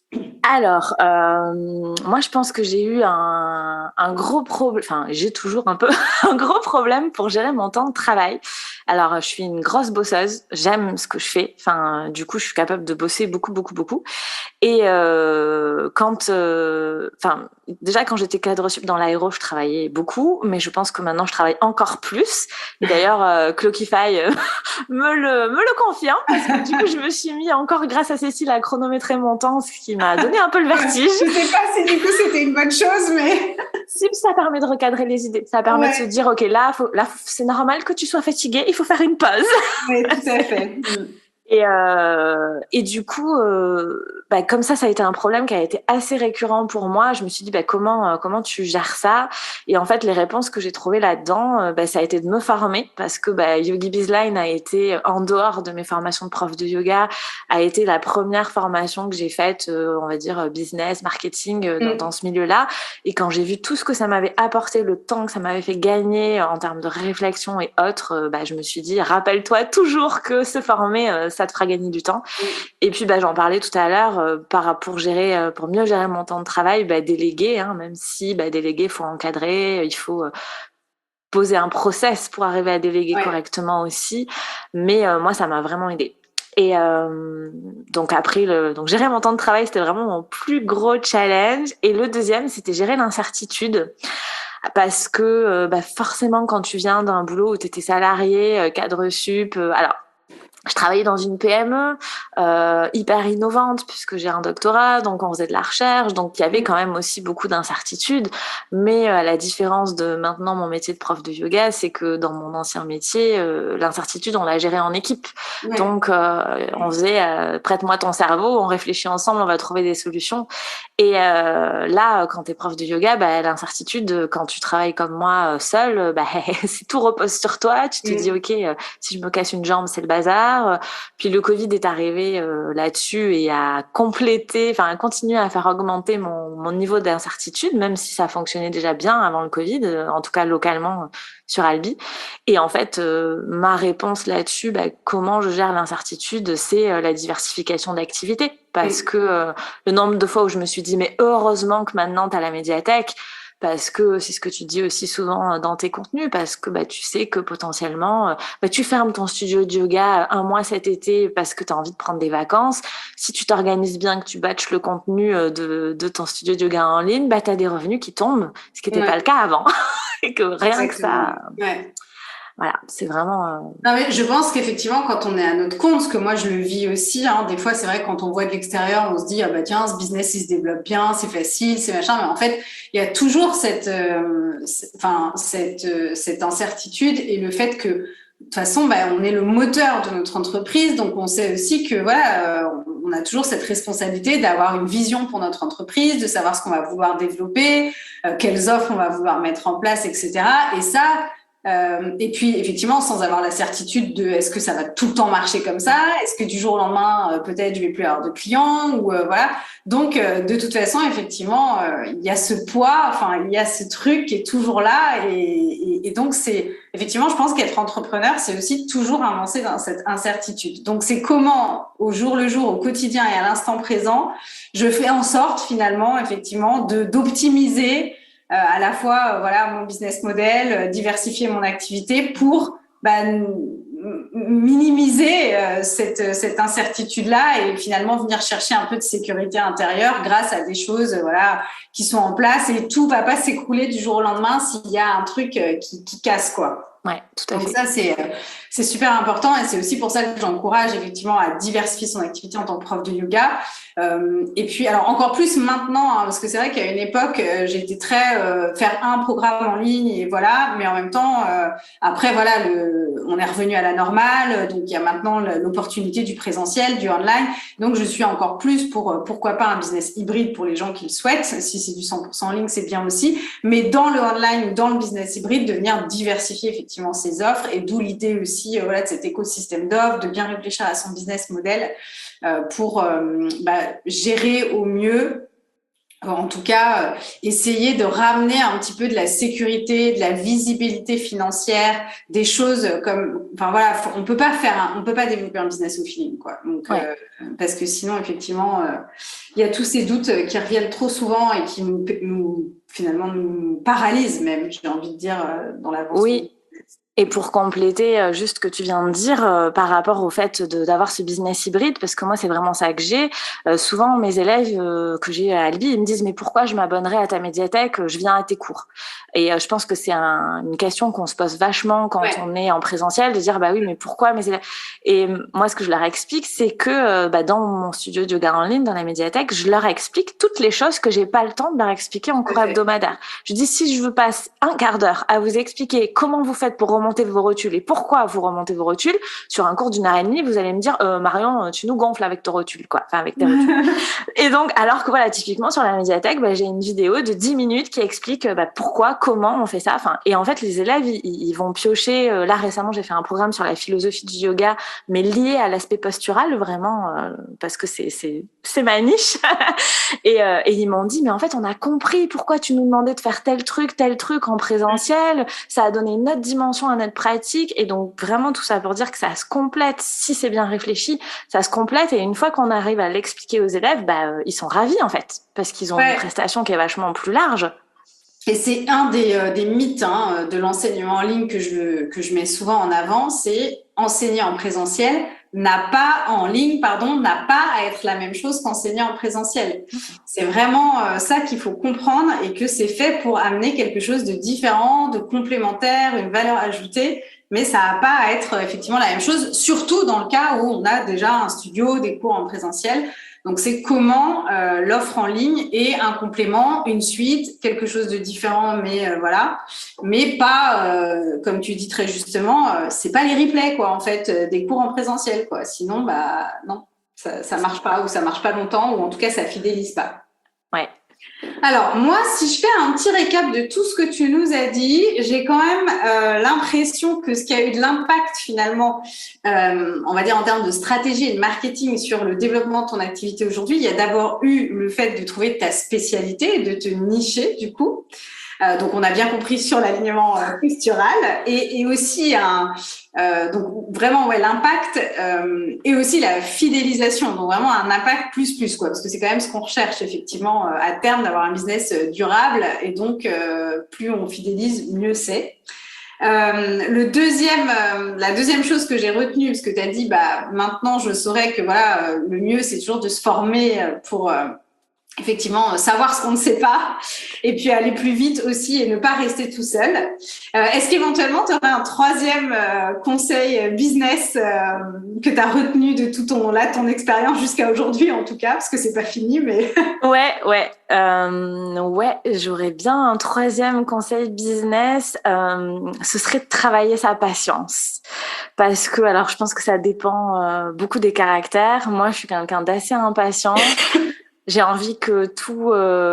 Alors, euh, moi, je pense que j'ai eu un, un gros problème, enfin, j'ai toujours un peu un gros problème pour gérer mon temps de travail. Alors, je suis une grosse bosseuse, j'aime ce que je fais, enfin, du coup, je suis capable de bosser beaucoup, beaucoup, beaucoup. Et euh, quand, euh, enfin, déjà quand j'étais cadre sup dans l'aéro, je travaillais beaucoup, mais je pense que maintenant je travaille encore plus. Et d'ailleurs, euh, Clockify euh, me le me le confirme parce que du coup, je me suis mis encore grâce à Cécile à chronométrer mon temps, ce qui m'a donné un peu le vertige. Je sais pas si du coup c'était une bonne chose, mais si ça permet de recadrer les idées, ça permet ouais. de se dire ok, là, faut, là, c'est normal que tu sois fatiguée, il faut faire une pause. Oui, tout à fait. Et, euh, et du coup, euh, bah, comme ça, ça a été un problème qui a été assez récurrent pour moi. Je me suis dit, bah, comment, euh, comment tu gères ça ? Et en fait, les réponses que j'ai trouvées là-dedans, euh, bah, ça a été de me former parce que bah, Yogi Bizline a été, en dehors de mes formations de prof de yoga, a été la première formation que j'ai faite, euh, on va dire, business, marketing, euh, dans, mm. dans ce milieu-là. Et quand j'ai vu tout ce que ça m'avait apporté, le temps que ça m'avait fait gagner en termes de réflexion et autres, euh, bah, je me suis dit, rappelle-toi toujours que se former, euh, ça te fera gagner du temps. Mmh. Et puis, bah, j'en parlais tout à l'heure, euh, par, pour gérer, euh, pour mieux gérer mon temps de travail, bah, déléguer, hein, même si, bah, déléguer, il faut encadrer, il faut euh, poser un process pour arriver à déléguer ouais. correctement aussi. Mais euh, moi, ça m'a vraiment aidée. Et euh, donc après, le, donc gérer mon temps de travail, c'était vraiment mon plus gros challenge. Et le deuxième, c'était gérer l'incertitude. Parce que euh, bah, forcément, quand tu viens d'un boulot où tu étais salarié, euh, cadre sup, euh, alors, je travaillais dans une P M E euh, hyper innovante puisque j'ai un doctorat, donc on faisait de la recherche, donc il y avait quand même aussi beaucoup d'incertitudes. Mais à euh, la différence de maintenant mon métier de prof de yoga, c'est que dans mon ancien métier, euh, l'incertitude, on l'a gérée en équipe. Ouais. Donc euh, on faisait euh, prête-moi ton cerveau, on réfléchit ensemble, on va trouver des solutions. Et euh, là, quand t'es prof de yoga, bah, l'incertitude, quand tu travailles comme moi seule, bah, c'est tout repose sur toi. Tu te mmh. dis, ok, euh, si je me casse une jambe, c'est le bazar. Puis le Covid est arrivé euh, là-dessus et a complété, enfin a continué à faire augmenter mon, mon niveau d'incertitude, même si ça fonctionnait déjà bien avant le Covid, euh, en tout cas localement euh, sur Albi. Et en fait, euh, ma réponse là-dessus, bah, comment je gère l'incertitude, c'est euh, la diversification d'activités. Parce que euh, le nombre de fois où je me suis dit, mais heureusement que maintenant tu as la médiathèque, parce que c'est ce que tu dis aussi souvent dans tes contenus, parce que bah, tu sais que potentiellement, bah, tu fermes ton studio de yoga un mois cet été parce que tu as envie de prendre des vacances. Si tu t'organises bien, que tu batches le contenu de, de ton studio de yoga en ligne, bah, tu as des revenus qui tombent, ce qui n'était Ouais. pas le cas avant. Et que rien Exactement. que ça... Ouais. Voilà, c'est vraiment... Euh... Non, mais je pense qu'effectivement, quand on est à notre compte, parce que moi, je le vis aussi, hein, des fois, c'est vrai, quand on voit de l'extérieur, on se dit, ah bah tiens, ce business, il se développe bien, c'est facile, c'est machin. Mais en fait, il y a toujours cette, euh, enfin, cette, euh, cette incertitude et le fait que, de toute façon, bah, on est le moteur de notre entreprise. Donc, on sait aussi que, voilà, euh, on a toujours cette responsabilité d'avoir une vision pour notre entreprise, de savoir ce qu'on va vouloir développer, euh, quelles offres on va vouloir mettre en place, et cetera. Et ça, Euh, et puis, effectivement, sans avoir la certitude de est-ce que ça va tout le temps marcher comme ça? Est-ce que du jour au lendemain, euh, peut-être, je vais plus avoir de clients ou euh, voilà. Donc, euh, de toute façon, effectivement, euh, il y a ce poids, enfin, il y a ce truc qui est toujours là. Et, et, et donc, c'est effectivement, je pense qu'être entrepreneur, c'est aussi toujours avancer dans cette incertitude. Donc, c'est comment, au jour le jour, au quotidien et à l'instant présent, je fais en sorte, finalement, effectivement, de d'optimiser Euh, à la fois euh, voilà mon business model, euh, diversifier mon activité pour bah, minimiser euh, cette, cette incertitude-là et finalement venir chercher un peu de sécurité intérieure grâce à des choses euh, voilà qui sont en place et tout va pas s'écrouler du jour au lendemain s'il y a un truc euh, qui, qui casse quoi. Ouais, tout à Donc fait. ça, c'est, c'est super important et c'est aussi pour ça que j'encourage effectivement à diversifier son activité en tant que prof de yoga. Euh, et puis, alors encore plus maintenant, hein, parce que c'est vrai qu'à une époque, euh, j'ai été très euh, faire un programme en ligne et voilà, mais en même temps, euh, après voilà, le, on est revenu à la normale, donc il y a maintenant l'opportunité du présentiel, du online. Donc je suis encore plus pour pourquoi pas un business hybride pour les gens qui le souhaitent. Si c'est du cent pour cent en ligne, c'est bien aussi, mais dans le online ou dans le business hybride, de venir diversifier effectivement ses offres et d'où l'idée aussi euh, voilà, de cet écosystème d'offres, de bien réfléchir à son business model euh, pour euh, bah, gérer au mieux, en tout cas euh, essayer de ramener un petit peu de la sécurité, de la visibilité financière, des choses comme, enfin voilà, faut, on peut pas faire, un, on peut pas développer un business au feeling quoi. Donc ouais. euh, parce que sinon effectivement euh, il y a tous ces doutes qui reviennent trop souvent et qui nous, nous finalement nous paralysent même, j'ai envie de dire euh, dans l'avancement. Oui. Et pour compléter juste ce que tu viens de dire euh, par rapport au fait de, d'avoir ce business hybride, parce que moi, c'est vraiment ça que j'ai. Euh, souvent, mes élèves euh, que j'ai à Albi, ils me disent « Mais pourquoi je m'abonnerais à ta médiathèque? Je viens à tes cours. » Et euh, je pense que c'est un, une question qu'on se pose vachement quand ouais. on est en présentiel, de dire « Bah oui, mais pourquoi mes élèves ?» Et moi, ce que je leur explique, c'est que euh, bah, dans mon studio de yoga en ligne, dans la médiathèque, je leur explique toutes les choses que j'ai pas le temps de leur expliquer en cours okay. hebdomadaire. Je dis « Si je veux passer un quart d'heure à vous expliquer comment vous faites pour remonter vos rotules et pourquoi vous remontez vos rotules, sur un cours d'une heure et demie, vous allez me dire euh, Marion, tu nous gonfles avec tes rotules, quoi. Enfin, avec tes rotules. Et donc, alors que voilà, typiquement sur la médiathèque, bah, j'ai une vidéo de dix minutes qui explique bah, pourquoi, comment on fait ça. Enfin, et en fait, les élèves, ils, ils vont piocher. Euh, là, récemment, j'ai fait un programme sur la philosophie du yoga, mais lié à l'aspect postural, vraiment, euh, parce que c'est, c'est, c'est ma niche. et, euh, et ils m'ont dit, mais en fait, on a compris pourquoi tu nous demandais de faire tel truc, tel truc en présentiel. Ça a donné une autre dimension à notre pratique. Et donc, vraiment, tout ça pour dire que ça se complète. Si c'est bien réfléchi, ça se complète. Et une fois qu'on arrive à l'expliquer aux élèves, bah, euh, ils sont ravis, en fait, parce qu'ils ont ouais. une prestation qui est vachement plus large. Et c'est un des, euh, des mythes hein, de l'enseignement en ligne que je, que je mets souvent en avant, c'est enseigner en présentiel n'a pas, en ligne, pardon, n'a pas à être la même chose qu'enseigner en présentiel. C'est vraiment euh, ça qu'il faut comprendre et que c'est fait pour amener quelque chose de différent, de complémentaire, une valeur ajoutée, mais ça n'a pas à être effectivement la même chose, surtout dans le cas où on a déjà un studio, des cours en présentiel. Donc, c'est comment euh, l'offre en ligne est un complément, une suite, quelque chose de différent, mais euh, voilà. Mais pas, euh, comme tu dis très justement, euh, c'est pas les replays, quoi, en fait, euh, des cours en présentiel, quoi. Sinon, bah non, ça, ça marche pas ou ça marche pas longtemps ou en tout cas, ça fidélise pas. Ouais. Alors, moi, si je fais un petit récap de tout ce que tu nous as dit, j'ai quand même euh, l'impression que ce qui a eu de l'impact finalement, euh, on va dire en termes de stratégie et de marketing sur le développement de ton activité aujourd'hui, il y a d'abord eu le fait de trouver ta spécialité et de te nicher du coup. Euh, donc, on a bien compris sur l'alignement euh, postural et, et aussi un, euh, donc vraiment ouais l'impact euh, et aussi la fidélisation. Donc vraiment un impact plus plus quoi, parce que c'est quand même ce qu'on recherche effectivement euh, à terme d'avoir un business euh, durable et donc euh, plus on fidélise, mieux c'est. Euh, le deuxième, euh, la deuxième chose que j'ai retenue, parce que tu as dit, bah maintenant je saurais que voilà, euh, le mieux c'est toujours de se former pour euh, effectivement savoir ce qu'on ne sait pas et puis aller plus vite aussi et ne pas rester tout seul. Euh, est-ce qu'éventuellement tu aurais un troisième euh, conseil business euh, que tu as retenu de tout ton là ton expérience jusqu'à aujourd'hui en tout cas, parce que c'est pas fini mais ouais ouais euh, ouais j'aurais bien un troisième conseil business, euh, ce serait de travailler sa patience, parce que alors je pense que ça dépend euh, beaucoup des caractères. Moi je suis quelqu'un d'assez impatient. J'ai envie que tout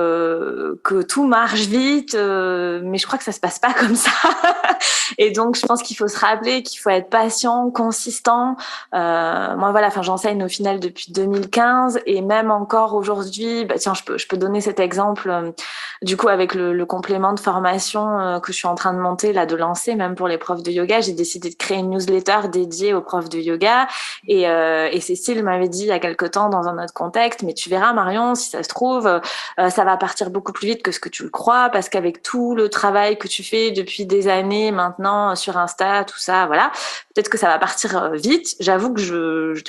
euh, que tout marche vite, euh, mais je crois que ça se passe pas comme ça. Et donc, je pense qu'il faut se rappeler qu'il faut être patient, consistant. Euh, moi, voilà, enfin, j'enseigne au final depuis deux mille quinze et même encore aujourd'hui, bah, tiens, je peux je peux donner cet exemple. Euh, du coup, avec le, le complément de formation euh, que je suis en train de monter là, de lancer, même pour les profs de yoga, j'ai décidé de créer une newsletter dédiée aux profs de yoga. Et, euh, et Cécile m'avait dit il y a quelque temps dans un autre contexte, mais tu verras, Marion, si ça se trouve, euh, ça va partir beaucoup plus vite que ce que tu le crois, parce qu'avec tout le travail que tu fais depuis des années maintenant sur Insta, tout ça, voilà, peut-être que ça va partir vite. J'avoue que je, je,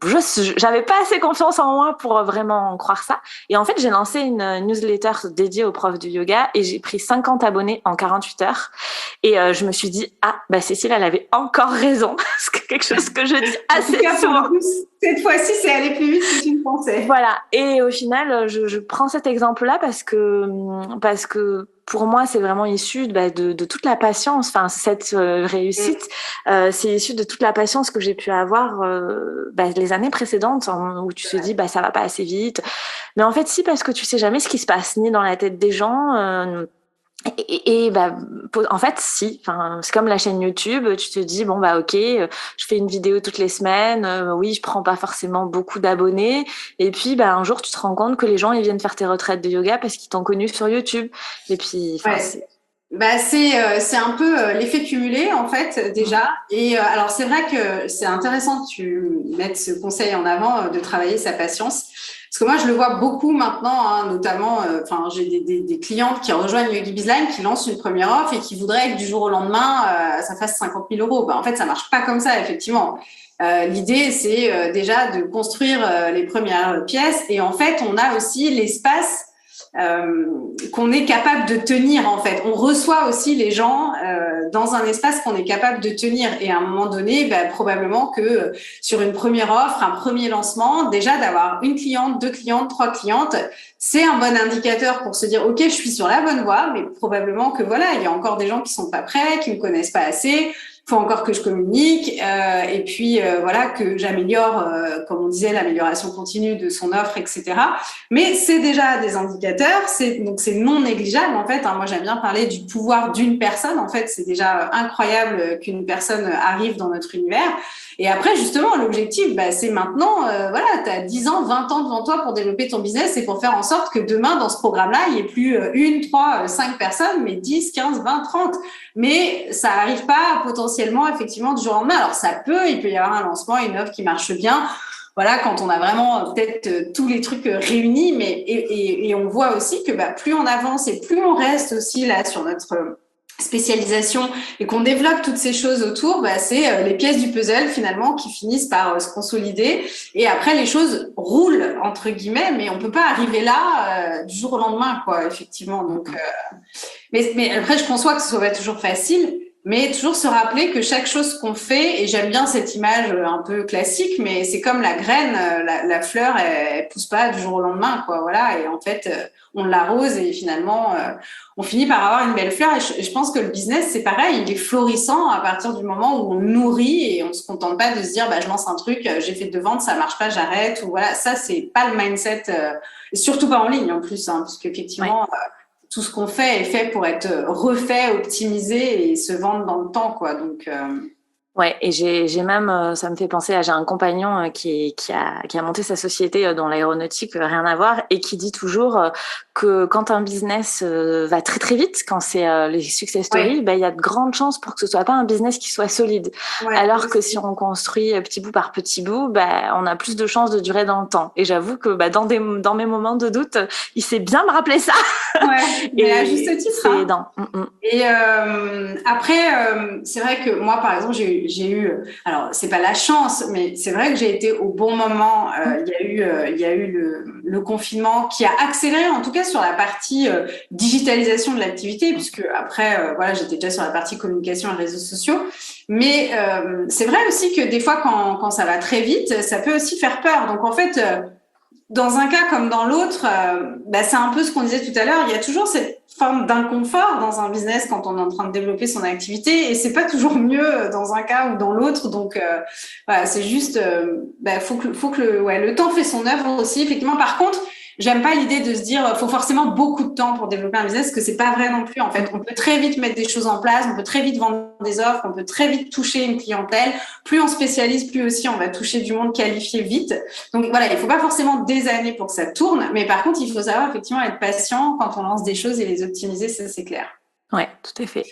je j'avais pas assez confiance en moi pour vraiment croire ça. Et en fait, j'ai lancé une newsletter dédiée aux profs de yoga et j'ai pris cinquante abonnés en quarante-huit heures. Et euh, je me suis dit, ah, bah Cécile, elle avait encore raison. C'est quelque chose que je dis assez cas, souvent. Coup, cette fois-ci, c'est allé plus vite que tu ne pensais. Voilà. Et au final, je, je prends cet exemple-là parce que, parce que pour moi, c'est vraiment issu de, bah, de, de toute la patience. Enfin, cette euh, réussite, euh, c'est issu de toute la patience que j'ai pu avoir euh, bah, les années précédentes, hein, où tu te dis, bah, ça va pas assez vite. Mais en fait, si, parce que tu sais jamais ce qui se passe, ni dans la tête des gens. Euh, Et, et, et bah, en fait, si. Enfin, c'est comme la chaîne YouTube. Tu te dis bon bah ok, je fais une vidéo toutes les semaines. Euh, oui, je prends pas forcément beaucoup d'abonnés. Et puis bah un jour, tu te rends compte que les gens ils viennent faire tes retraites de yoga parce qu'ils t'ont connu sur YouTube. Et puis, enfin, ouais. c'est... Bah c'est euh, c'est un peu euh, l'effet cumulé en fait déjà. Et euh, alors c'est vrai que c'est intéressant que tu mettes ce conseil en avant euh, de travailler sa patience. Parce que moi, je le vois beaucoup maintenant, hein, notamment, enfin, euh, j'ai des, des, des clientes qui rejoignent Yogi Bizline, qui lancent une première offre et qui voudraient que du jour au lendemain, euh, ça fasse cinquante mille euros. Ben, en fait, ça marche pas comme ça, effectivement. Euh, l'idée, c'est euh, déjà de construire euh, les premières pièces. Et en fait, on a aussi l'espace euh, qu'on est capable de tenir, en fait. On reçoit aussi les gens euh, dans un espace qu'on est capable de tenir. Et à un moment donné, bah, probablement que euh, sur une première offre, un premier lancement, déjà d'avoir une cliente, deux clientes, trois clientes, c'est un bon indicateur pour se dire, OK, je suis sur la bonne voie, mais probablement que voilà, il y a encore des gens qui sont pas prêts, qui me connaissent pas assez. Faut encore que je communique euh, et puis euh, voilà que j'améliore, euh, comme on disait, l'amélioration continue de son offre, et cetera. Mais c'est déjà des indicateurs, c'est donc c'est non négligeable en fait. Hein, moi, j'aime bien parler du pouvoir d'une personne. En fait, c'est déjà incroyable qu'une personne arrive dans notre univers. Et après, justement, l'objectif, bah, c'est maintenant, euh, voilà, tu as dix ans, vingt ans devant toi pour développer ton business et pour faire en sorte que demain, dans ce programme-là, il n'y ait plus une, trois, cinq personnes, mais dix, quinze, vingt, trente. Mais ça n'arrive pas potentiellement, effectivement, du jour au lendemain. Alors, ça peut, il peut y avoir un lancement, une offre qui marche bien. Voilà, quand on a vraiment peut-être euh, tous les trucs euh, réunis, mais et, et, et on voit aussi que bah, plus on avance et plus on reste aussi là sur notre euh, spécialisation et qu'on développe toutes ces choses autour, bah, c'est euh, les pièces du puzzle finalement qui finissent par euh, se consolider et après les choses roulent entre guillemets, mais on peut pas arriver là euh, du jour au lendemain, quoi, effectivement. Donc, euh, mais, mais après je conçois que ce soit pas toujours facile. Mais toujours se rappeler que chaque chose qu'on fait, et j'aime bien cette image un peu classique, mais c'est comme la graine, la, la fleur, elle, elle pousse pas du jour au lendemain, quoi. Voilà. Et en fait, on l'arrose et finalement, on finit par avoir une belle fleur. Et je, et je pense que le business, c'est pareil, il est florissant à partir du moment où on nourrit et on se contente pas de se dire, bah, je lance un truc, j'ai fait deux ventes, ça marche pas, j'arrête. Ou voilà. Ça, c'est pas le mindset, et surtout pas en ligne en plus, hein, parce qu'effectivement, ouais. Tout ce qu'on fait est fait pour être refait, optimisé et se vendre dans le temps, quoi. Donc, euh... Ouais, et j'ai, j'ai même, euh, ça me fait penser à, j'ai un compagnon euh, qui, qui a, qui a monté sa société euh, dans l'aéronautique, euh, rien à voir, et qui dit toujours euh, que quand un business euh, va très très vite, quand c'est euh, les success stories, Ouais, ben il y a de grandes chances pour que ce soit pas un business qui soit solide. ouais, Alors que si aussi. on construit euh, petit bout par petit bout, ben on a plus de chances de durer dans le temps. Et j'avoue que bah, dans des, dans mes moments de doute, il sait bien me rappeler ça. Ouais, mais à juste Et titre, c'est hein. dans. Mm, mm. Et euh, après, euh, c'est vrai que moi, par exemple, j'ai, j'ai eu, alors c'est pas la chance, mais c'est vrai que j'ai été au bon moment. Euh, Il y a eu, euh, il y a eu le, le confinement qui a accéléré, en tout cas sur la partie euh, digitalisation de l'activité, puisque après, euh, voilà, j'étais déjà sur la partie communication et réseaux sociaux. Mais euh, c'est vrai aussi que des fois, quand, quand ça va très vite, ça peut aussi faire peur. Donc en fait, euh, dans un cas comme dans l'autre, euh, bah, c'est un peu ce qu'on disait tout à l'heure. Il y a toujours cette forme d'inconfort dans un business quand on est en train de développer son activité, et c'est pas toujours mieux dans un cas ou dans l'autre. Donc, euh, voilà, c'est juste, euh, bah, faut que, faut que le, ouais, le temps fait son œuvre aussi. Effectivement, par contre, j'aime pas l'idée de se dire, faut forcément beaucoup de temps pour développer un business, parce que c'est pas vrai non plus. En fait, on peut très vite mettre des choses en place, on peut très vite vendre des offres, on peut très vite toucher une clientèle. Plus on spécialise, plus aussi on va toucher du monde qualifié vite. Donc voilà, il ne faut pas forcément des années pour que ça tourne, mais par contre, il faut savoir effectivement être patient quand on lance des choses et les optimiser, ça c'est clair. Ouais, tout à fait.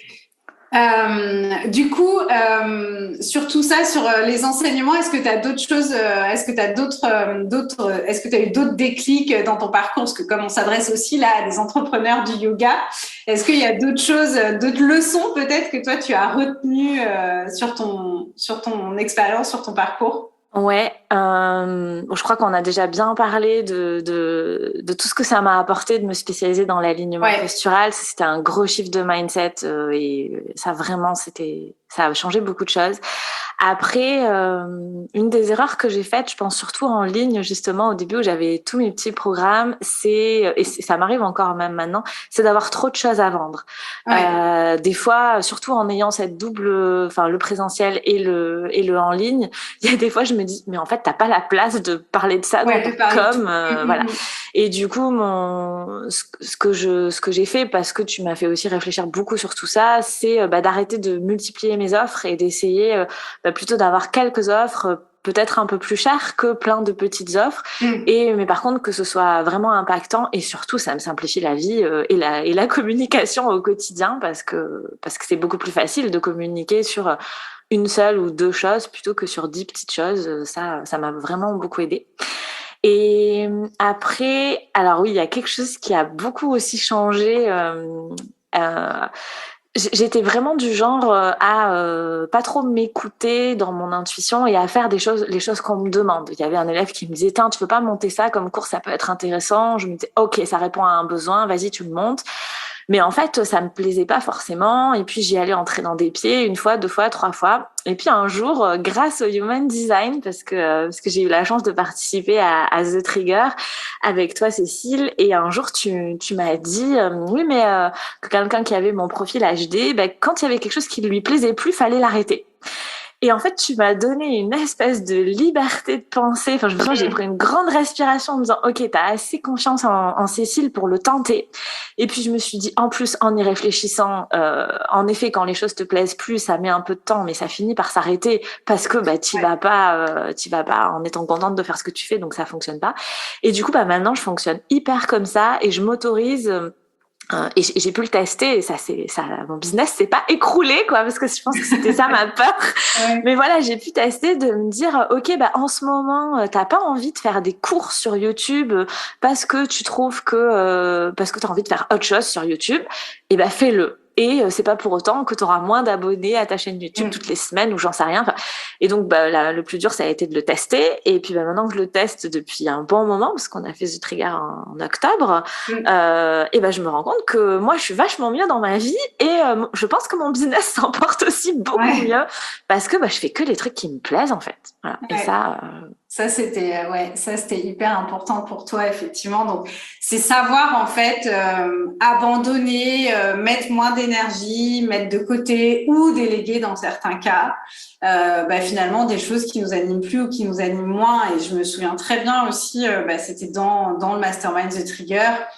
Euh, du coup, euh, sur tout ça, sur euh, les enseignements, est-ce que tu as d'autres choses, euh, est-ce que tu as d'autres, euh, d'autres, est-ce que tu as eu d'autres déclics dans ton parcours? Parce que comme on s'adresse aussi là à des entrepreneurs du yoga, est-ce qu'il y a d'autres choses, d'autres leçons peut-être que toi tu as retenues euh, sur ton, sur ton expérience, sur ton parcours? Ouais, euh, je crois qu'on a déjà bien parlé de, de, de tout ce que ça m'a apporté de me spécialiser dans l'alignement Ouais. postural. C'était un gros shift de mindset euh, et ça vraiment, c'était, ça a changé beaucoup de choses. Après, euh, une des erreurs que j'ai faites, je pense surtout en ligne, justement, au début où j'avais tous mes petits programmes, c'est, et ça m'arrive encore même maintenant, c'est d'avoir trop de choses à vendre. Ouais. Euh, des fois, surtout en ayant cette double, enfin, le présentiel et le, et le en ligne, il y a des fois, je me dis, mais en fait, t'as pas la place de parler de ça dans Ouais, ton de parler de tout. com, euh, voilà. Et du coup, mon, ce, ce que je, ce que j'ai fait, parce que tu m'as fait aussi réfléchir beaucoup sur tout ça, c'est bah, d'arrêter de multiplier mes offres et d'essayer euh, bah, plutôt d'avoir quelques offres, peut-être un peu plus chères que plein de petites offres. Mm. Et mais par contre que ce soit vraiment impactant et surtout ça me simplifie la vie euh, et la et la communication au quotidien parce que parce que c'est beaucoup plus facile de communiquer sur une seule ou deux choses plutôt que sur dix petites choses. Ça ça m'a vraiment beaucoup aidé. Et après, alors oui, il y a quelque chose qui a beaucoup aussi changé. Euh, euh, J'étais vraiment du genre à euh, pas trop m'écouter dans mon intuition et à faire des choses, les choses qu'on me demande. Il y avait un élève qui me disait, tiens, tu peux pas monter ça comme cours, ça peut être intéressant. Je me disais, ok, ça répond à un besoin, vas-y, tu le montes. Mais en fait, ça me plaisait pas forcément. Et puis, j'y allais entrer dans des pieds une fois, deux fois, trois fois. Et puis, un jour, euh, grâce au Human Design, parce que, euh, parce que j'ai eu la chance de participer à, à The Trigger avec toi, Cécile. Et un jour, tu, tu m'as dit, euh, oui, mais euh, que quelqu'un qui avait mon profil H D, ben, quand il y avait quelque chose qui lui plaisait plus, fallait l'arrêter. Et en fait, tu m'as donné une espèce de liberté de penser. Enfin, je me souviens, j'ai pris une grande respiration en me disant, OK, t'as assez confiance en, en Cécile pour le tenter. Et puis, je me suis dit, en plus, en y réfléchissant, euh, en effet, quand les choses te plaisent plus, ça met un peu de temps, mais ça finit par s'arrêter parce que, bah, t'y vas pas, euh, t'y vas pas en étant contente de faire ce que tu fais, donc ça fonctionne pas. Et du coup, bah, maintenant, je fonctionne hyper comme ça et je m'autorise, euh, Euh, et j'ai pu le tester et ça c'est ça mon business s'est pas écroulé quoi parce que je pense que c'était ça ma peur. Ouais. Mais voilà, j'ai pu tester de me dire OK bah en ce moment t'as pas envie de faire des cours sur YouTube parce que tu trouves que euh, parce que tu as envie de faire autre chose sur YouTube et bah fais-le. Et euh, c'est pas pour autant que tu auras moins d'abonnés à ta chaîne YouTube mm. toutes les semaines ou j'en sais rien. Enfin, et donc bah, la, le plus dur ça a été de le tester. Et puis bah, maintenant que je le teste depuis un bon moment parce qu'on a fait The Trigger en, en octobre, mm. euh, et bah, je me rends compte que moi je suis vachement mieux dans ma vie et euh, je pense que mon business s'en porte aussi beaucoup ouais. mieux parce que bah, je fais que les trucs qui me plaisent en fait. Voilà. Ouais. Et ça. Euh... Ça c'était ouais, ça c'était hyper important pour toi effectivement. Donc c'est savoir en fait euh, abandonner, euh, mettre moins d'énergie, mettre de côté ou déléguer dans certains cas. Euh, bah, finalement des choses qui nous animent plus ou qui nous animent moins. Et je me souviens très bien aussi, euh, bah, c'était dans dans le mastermind The Trigger.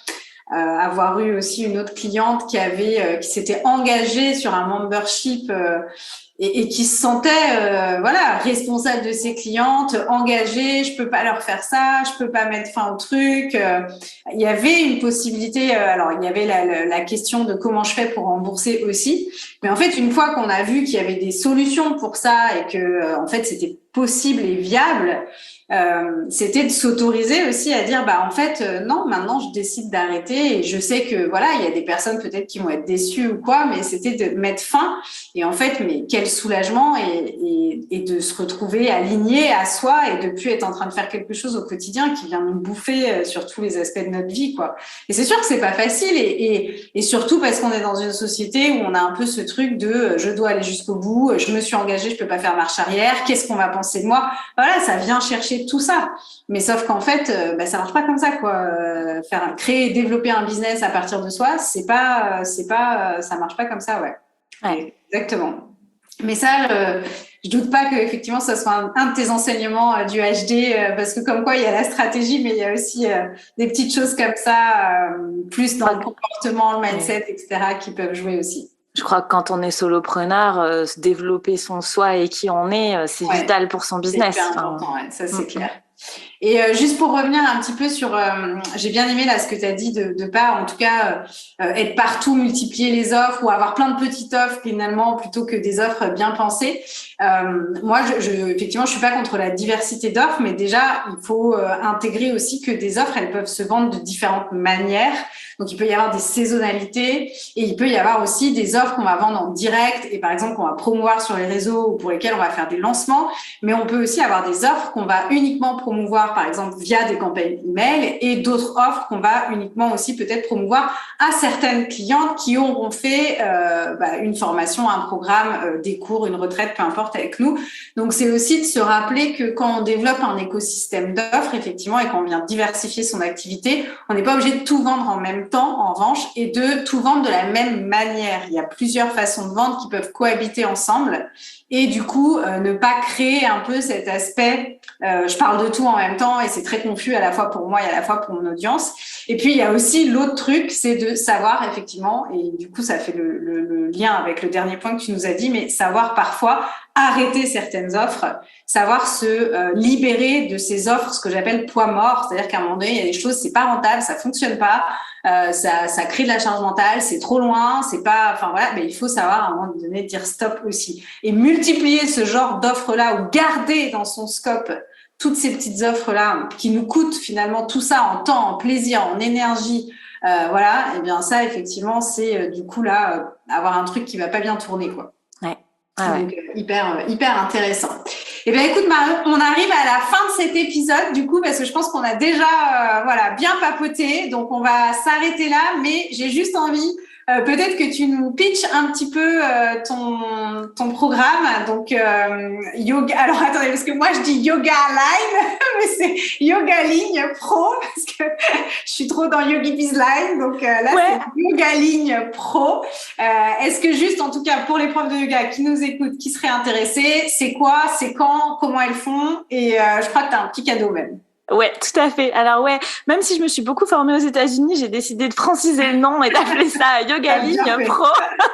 euh, avoir eu aussi une autre cliente qui avait, euh, qui s'était engagée sur un membership euh, et, et qui se sentait, euh, voilà, responsable de ses clientes, engagée. Je peux pas leur faire ça, je peux pas mettre fin au truc. Euh, il y avait une possibilité. Euh, alors, il y avait la, la, la question de comment je fais pour rembourser aussi. Mais en fait, une fois qu'on a vu qu'il y avait des solutions pour ça et que, euh, en fait, c'était possible et viable, euh, c'était de s'autoriser aussi à dire, bah en fait, euh, non, maintenant je décide d'arrêter et je sais que voilà, il y a des personnes peut-être qui vont être déçues ou quoi, mais c'était de mettre fin. Et en fait, mais quel soulagement et, et, et de se retrouver aligné à soi et de plus être en train de faire quelque chose au quotidien qui vient nous bouffer sur tous les aspects de notre vie, quoi. Et c'est sûr que c'est pas facile et, et, et surtout parce qu'on est dans une société où on a un peu ce truc de je dois aller jusqu'au bout, je me suis engagée, je peux pas faire marche arrière, qu'est-ce qu'on va penser de moi? Voilà, ça vient chercher tout ça. Mais sauf qu'en fait, euh, bah, ça marche pas comme ça, quoi. Euh, faire, créer, développer un business à partir de soi, c'est pas, c'est pas, ça marche pas comme ça, ouais. Ouais. Exactement. Mais ça, euh, je doute pas que effectivement, ça soit un, un de tes enseignements euh, du H D, euh, parce que comme quoi, il y a la stratégie, mais il y a aussi euh, des petites choses comme ça, euh, plus dans le comportement, le mindset, et cetera, qui peuvent jouer aussi. Je crois que quand on est solopreneur, euh, se développer son soi et qui on est, euh, c'est ouais. vital pour son business. C'est hyper important, ouais, ça c'est mmh. clair. Et euh, juste pour revenir un petit peu sur, euh, j'ai bien aimé là ce que tu as dit de, de pas, en tout cas, euh, être partout, multiplier les offres ou avoir plein de petites offres finalement plutôt que des offres bien pensées. Euh, moi, je, je, effectivement, je suis pas contre la diversité d'offres, mais déjà, il faut euh, intégrer aussi que des offres, elles peuvent se vendre de différentes manières. Donc, il peut y avoir des saisonnalités et il peut y avoir aussi des offres qu'on va vendre en direct et par exemple qu'on va promouvoir sur les réseaux ou pour lesquelles on va faire des lancements. Mais on peut aussi avoir des offres qu'on va uniquement promouvoir, par exemple, via des campagnes email et d'autres offres qu'on va uniquement aussi peut-être promouvoir à certaines clientes qui auront fait euh, bah, une formation, un programme, euh, des cours, une retraite, peu importe, avec nous. Donc, c'est aussi de se rappeler que quand on développe un écosystème d'offres, effectivement, et qu'on vient diversifier son activité, on n'est pas obligé de tout vendre en même temps, en revanche, et de tout vendre de la même manière. Il y a plusieurs façons de vendre qui peuvent cohabiter ensemble et du coup, euh, ne pas créer un peu cet aspect euh, je parle de tout en même temps et c'est très confus à la fois pour moi et à la fois pour mon audience. Et puis, il y a aussi l'autre truc, c'est de savoir effectivement, et du coup, ça fait le, le, le lien avec le dernier point que tu nous as dit, mais savoir parfois arrêter certaines offres, savoir se euh, libérer de ces offres, ce que j'appelle poids mort, c'est-à-dire qu'à un moment donné, il y a des choses, c'est pas rentable, ça fonctionne pas, euh, ça, ça crée de la charge mentale, c'est trop loin, c'est pas, enfin voilà, mais il faut savoir à un moment donné dire stop aussi. Et multiplier ce genre d'offres-là ou garder dans son scope toutes ces petites offres-là qui nous coûtent finalement tout ça en temps, en plaisir, en énergie, euh, voilà, et bien ça, effectivement, c'est euh, du coup là, euh, avoir un truc qui va pas bien tourner, quoi. Ouais. Ah Donc, ouais. euh, hyper, euh, hyper intéressant. Eh bien, écoute, Marion, on arrive à la fin de cet épisode, du coup, parce que je pense qu'on a déjà, euh, voilà, bien papoté. Donc, on va s'arrêter là, mais j'ai juste envie, euh, peut-être que tu nous pitches un petit peu euh, ton, ton programme. Donc, euh, yoga. Alors, attendez, parce que moi, je dis yoga line, mais c'est yoga ligne pro, parce que je suis trop dans YogiBiz line. Donc, euh, là, ouais. c'est yoga ligne pro. Euh, est-ce que juste, en tout cas, pour les profs de yoga qui nous écoutent, qui seraient intéressés, c'est quoi, c'est quand, comment elles font? Et euh, je crois que tu as un petit cadeau même. Ouais, tout à fait. Alors ouais, même si je me suis beaucoup formée aux États-Unis, j'ai décidé de franciser le nom et d'appeler ça Yoga Ligne Pro.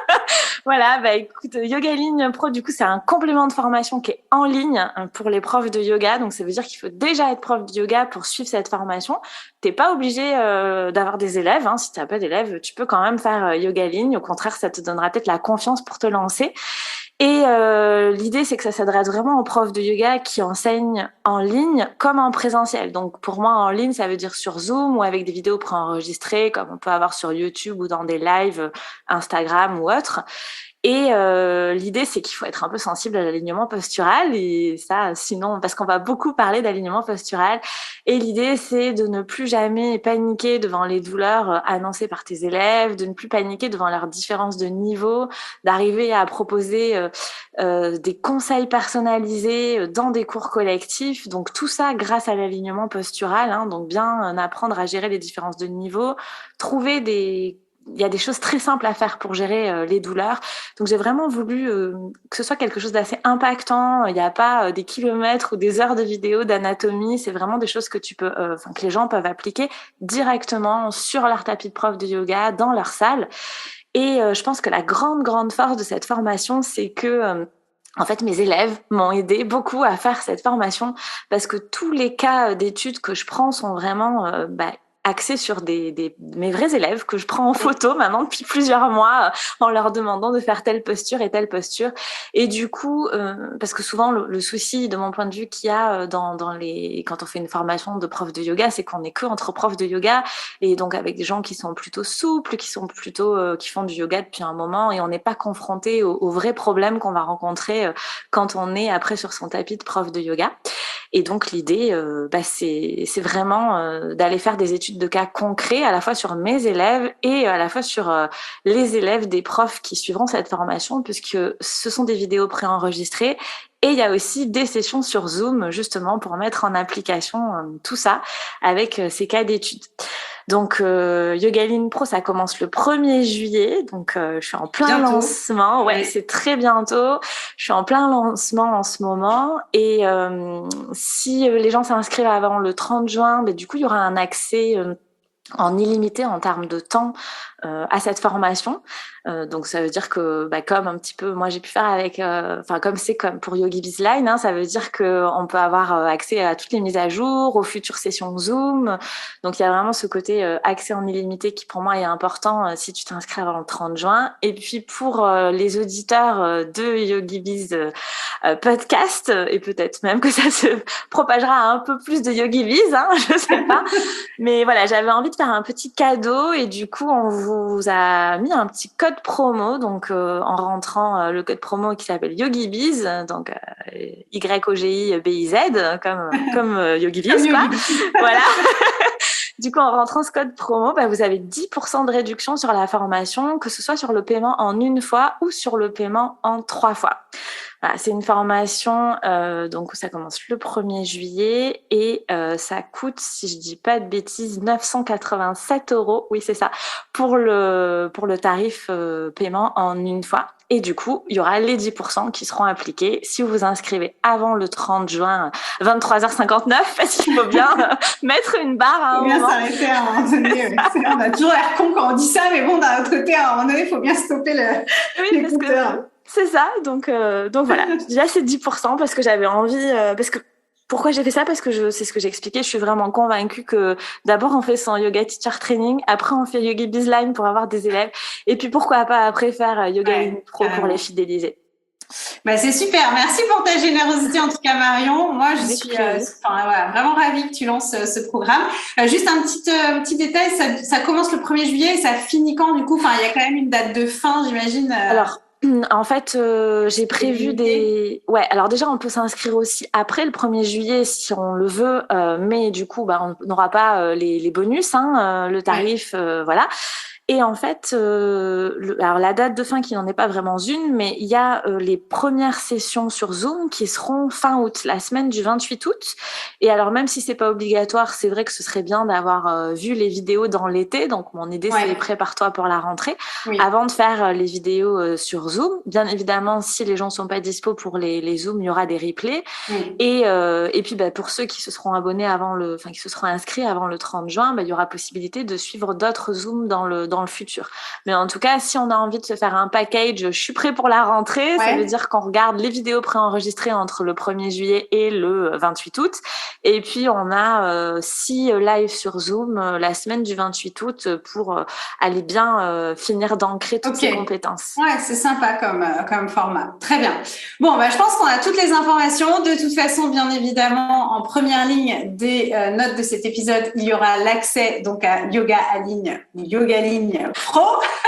Voilà, bah écoute, Yoga Ligne Pro, du coup, c'est un complément de formation qui est en ligne pour les profs de yoga. Donc ça veut dire qu'il faut déjà être prof de yoga pour suivre cette formation. T'es pas obligé euh, d'avoir des élèves. Hein. Si t'as pas d'élèves, tu peux quand même faire euh, Yoga Ligne. Au contraire, ça te donnera peut-être la confiance pour te lancer. Et euh, l'idée, c'est que ça s'adresse vraiment aux profs de yoga qui enseignent en ligne comme en présentiel. Donc, pour moi, en ligne, ça veut dire sur Zoom ou avec des vidéos préenregistrées, comme on peut avoir sur YouTube ou dans des lives Instagram ou autres. Et euh, l'idée, c'est qu'il faut être un peu sensible à l'alignement postural. Et ça, sinon, parce qu'on va beaucoup parler d'alignement postural. Et l'idée, c'est de ne plus jamais paniquer devant les douleurs annoncées par tes élèves, de ne plus paniquer devant leurs différences de niveau, d'arriver à proposer euh, euh, des conseils personnalisés dans des cours collectifs. Donc, tout ça grâce à l'alignement postural. Hein, donc, bien apprendre à gérer les différences de niveau, trouver des il y a des choses très simples à faire pour gérer euh, les douleurs. Donc, j'ai vraiment voulu euh, que ce soit quelque chose d'assez impactant. Il n'y a pas euh, des kilomètres ou des heures de vidéos d'anatomie. C'est vraiment des choses que tu peux, euh, enfin, que les gens peuvent appliquer directement sur leur tapis de prof de yoga, dans leur salle. Et euh, je pense que la grande, grande force de cette formation, c'est que euh, en fait, mes élèves m'ont aidé beaucoup à faire cette formation parce que tous les cas d'études que je prends sont vraiment euh, bah, axés sur des, des mes vrais élèves que je prends en photo maintenant depuis plusieurs mois euh, en leur demandant de faire telle posture et telle posture. Et du coup, euh, parce que souvent le, le souci de mon point de vue qu'il y a dans, dans les quand on fait une formation de prof de yoga, c'est qu'on n'est que entre profs de yoga et donc avec des gens qui sont plutôt souples, qui sont plutôt euh, qui font du yoga depuis un moment et on n'est pas confronté aux, aux vrais problèmes qu'on va rencontrer euh, quand on est après sur son tapis de prof de yoga. Et donc l'idée, euh, bah, c'est, c'est vraiment euh, d'aller faire des études de cas concrets à la fois sur mes élèves et à la fois sur euh, les élèves des profs qui suivront cette formation, puisque ce sont des vidéos préenregistrées. Et il y a aussi des sessions sur Zoom, justement, pour mettre en application euh, tout ça avec euh, ces cas d'études. Donc, euh, Yogaline Pro, ça commence le premier juillet. Donc, euh, je suis en plein Bientôt. lancement. Ouais, Ouais. c'est très bientôt. Je suis en plein lancement en ce moment. Et euh, si les gens s'inscrivent avant le trente juin, ben, du coup, il y aura un accès euh, en illimité en termes de temps euh, à cette formation. Euh, donc ça veut dire que bah, comme un petit peu moi j'ai pu faire avec enfin euh, comme c'est comme pour Yogi Bizline, hein, ça veut dire que on peut avoir euh, accès à toutes les mises à jour, aux futures sessions Zoom. Donc il y a vraiment ce côté euh, accès en illimité qui pour moi est important euh, si tu t'inscris avant le trente juin. Et puis pour euh, les auditeurs euh, de Yogi Biz euh, euh, podcast euh, et peut-être même que ça se propagera à un peu plus de Yogi Biz, hein, je sais pas. Mais voilà, j'avais envie de faire un petit cadeau et du coup on vous a mis un petit code promo, donc euh, en rentrant euh, le code promo qui s'appelle YogiBiz, donc euh, Y O G I B I Z, comme comme euh, YogiBiz quoi. Voilà. Du coup, en rentrant ce code promo, bah, vous avez dix pour cent de réduction sur la formation, que ce soit sur le paiement en une fois ou sur le paiement en trois fois. Voilà, c'est une formation, euh, donc ça commence le premier juillet et euh, ça coûte, si je dis pas de bêtises, neuf cent quatre-vingt-sept euros. Oui, c'est ça, pour le pour le tarif euh, paiement en une fois. Et du coup, il y aura les dix pour cent qui seront appliqués si vous vous inscrivez avant le trente juin, vingt-trois heures cinquante-neuf, parce qu'il faut bien mettre une barre à un moment. Il faut moment. bien s'arrêter à un moment donné. Ouais. On a toujours l'air con quand on dit ça, mais bon, d'un autre côté, à un moment donné, il faut bien stopper le, oui, l'écouteur. Que... C'est ça, donc euh, donc voilà. Déjà c'est dix pour cent parce que j'avais envie, euh, parce que pourquoi j'ai fait ça, parce que je c'est ce que j'ai expliqué. Je suis vraiment convaincue que d'abord on fait son yoga teacher training, après on fait Yogi Bizline pour avoir des élèves, et puis pourquoi pas après faire Yogaline ouais, Pro pour les fidéliser. Bah, c'est super. Merci pour ta générosité, en tout cas, Marion. Moi, je Avec suis euh, enfin, voilà, vraiment ravie que tu lances euh, ce programme. Euh, juste un petit, euh, petit détail, ça, ça commence le premier juillet et ça finit quand, du coup? Enfin, il y a quand même une date de fin, j'imagine. Euh... Alors, en fait, euh, j'ai prévu des... Ouais, alors déjà, on peut s'inscrire aussi après le premier juillet si on le veut, euh, mais du coup, bah, on n'aura pas euh, les, les bonus, hein, euh, le tarif, ouais. euh, voilà. Et en fait, euh, le, alors la date de fin qui n'en est pas vraiment une, mais il y a euh, les premières sessions sur Zoom qui seront fin août, la semaine du vingt-huit août. Et alors même si c'est pas obligatoire, c'est vrai que ce serait bien d'avoir euh, vu les vidéos dans l'été. Donc mon idée ouais. c'est prépare-toi pour la rentrée, oui. avant de faire euh, les vidéos euh, sur Zoom. Bien évidemment, si les gens sont pas dispo pour les, les Zooms, il y aura des replays. Oui. Et euh, et puis bah, pour ceux qui se seront abonnés avant le, enfin qui se seront inscrits avant le trente juin, bah, il y aura possibilité de suivre d'autres Zooms dans le dans le futur. Mais en tout cas, si on a envie de se faire un package, je suis prêt pour la rentrée. Ouais. Ça veut dire qu'on regarde les vidéos préenregistrées entre le premier juillet et le vingt-huit août. Et puis, on a euh, six lives sur Zoom euh, la semaine du vingt-huit août pour euh, aller bien euh, finir d'ancrer toutes okay. ces compétences. Ouais, c'est sympa comme, euh, comme format. Très bien. Bon, bah, je pense qu'on a toutes les informations. De toute façon, bien évidemment, en première ligne des euh, notes de cet épisode, il y aura l'accès donc à Yoga à ligne, Yogaline Pro,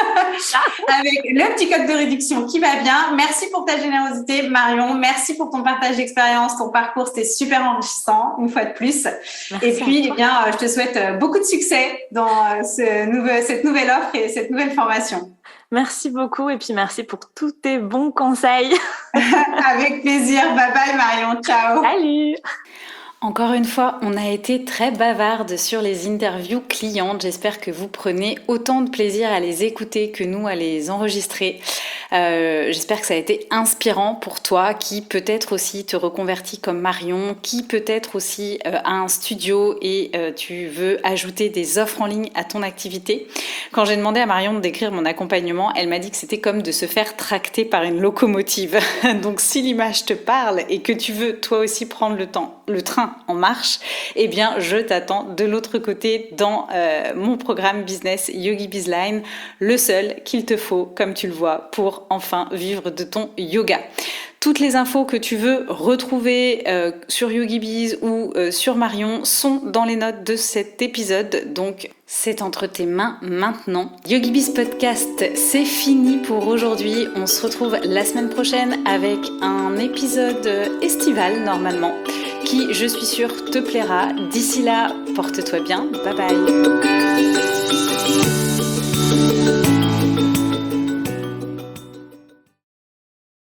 avec le petit code de réduction qui va bien. Merci pour ta générosité, Marion. Merci pour ton partage d'expérience, ton parcours, c'était super enrichissant, une fois de plus. Merci. Et puis, eh bien, je te souhaite beaucoup de succès dans ce nouveau, cette nouvelle offre et cette nouvelle formation. Merci beaucoup et puis merci pour tous tes bons conseils. Avec plaisir. Bye bye, Marion. Ciao. Salut. Encore une fois, on a été très bavarde sur les interviews clientes. J'espère que vous prenez autant de plaisir à les écouter que nous à les enregistrer. Euh, j'espère que ça a été inspirant pour toi qui peut-être aussi te reconvertis comme Marion, qui peut-être aussi euh, a un studio et euh, tu veux ajouter des offres en ligne à ton activité. Quand j'ai demandé à Marion de décrire mon accompagnement, elle m'a dit que c'était comme de se faire tracter par une locomotive. Donc si l'image te parle et que tu veux toi aussi prendre le temps, le train en marche, eh bien je t'attends de l'autre côté dans euh, mon programme business Yogi Bizline, le seul qu'il te faut, comme tu le vois, pour enfin vivre de ton yoga. Toutes les infos que tu veux retrouver euh, sur YogiBiz ou euh, sur Marion sont dans les notes de cet épisode, donc c'est entre tes mains maintenant. YogiBiz Podcast, c'est fini pour aujourd'hui. On se retrouve la semaine prochaine avec un épisode estival normalement, qui je suis sûre te plaira. D'ici là, porte-toi bien. Bye bye.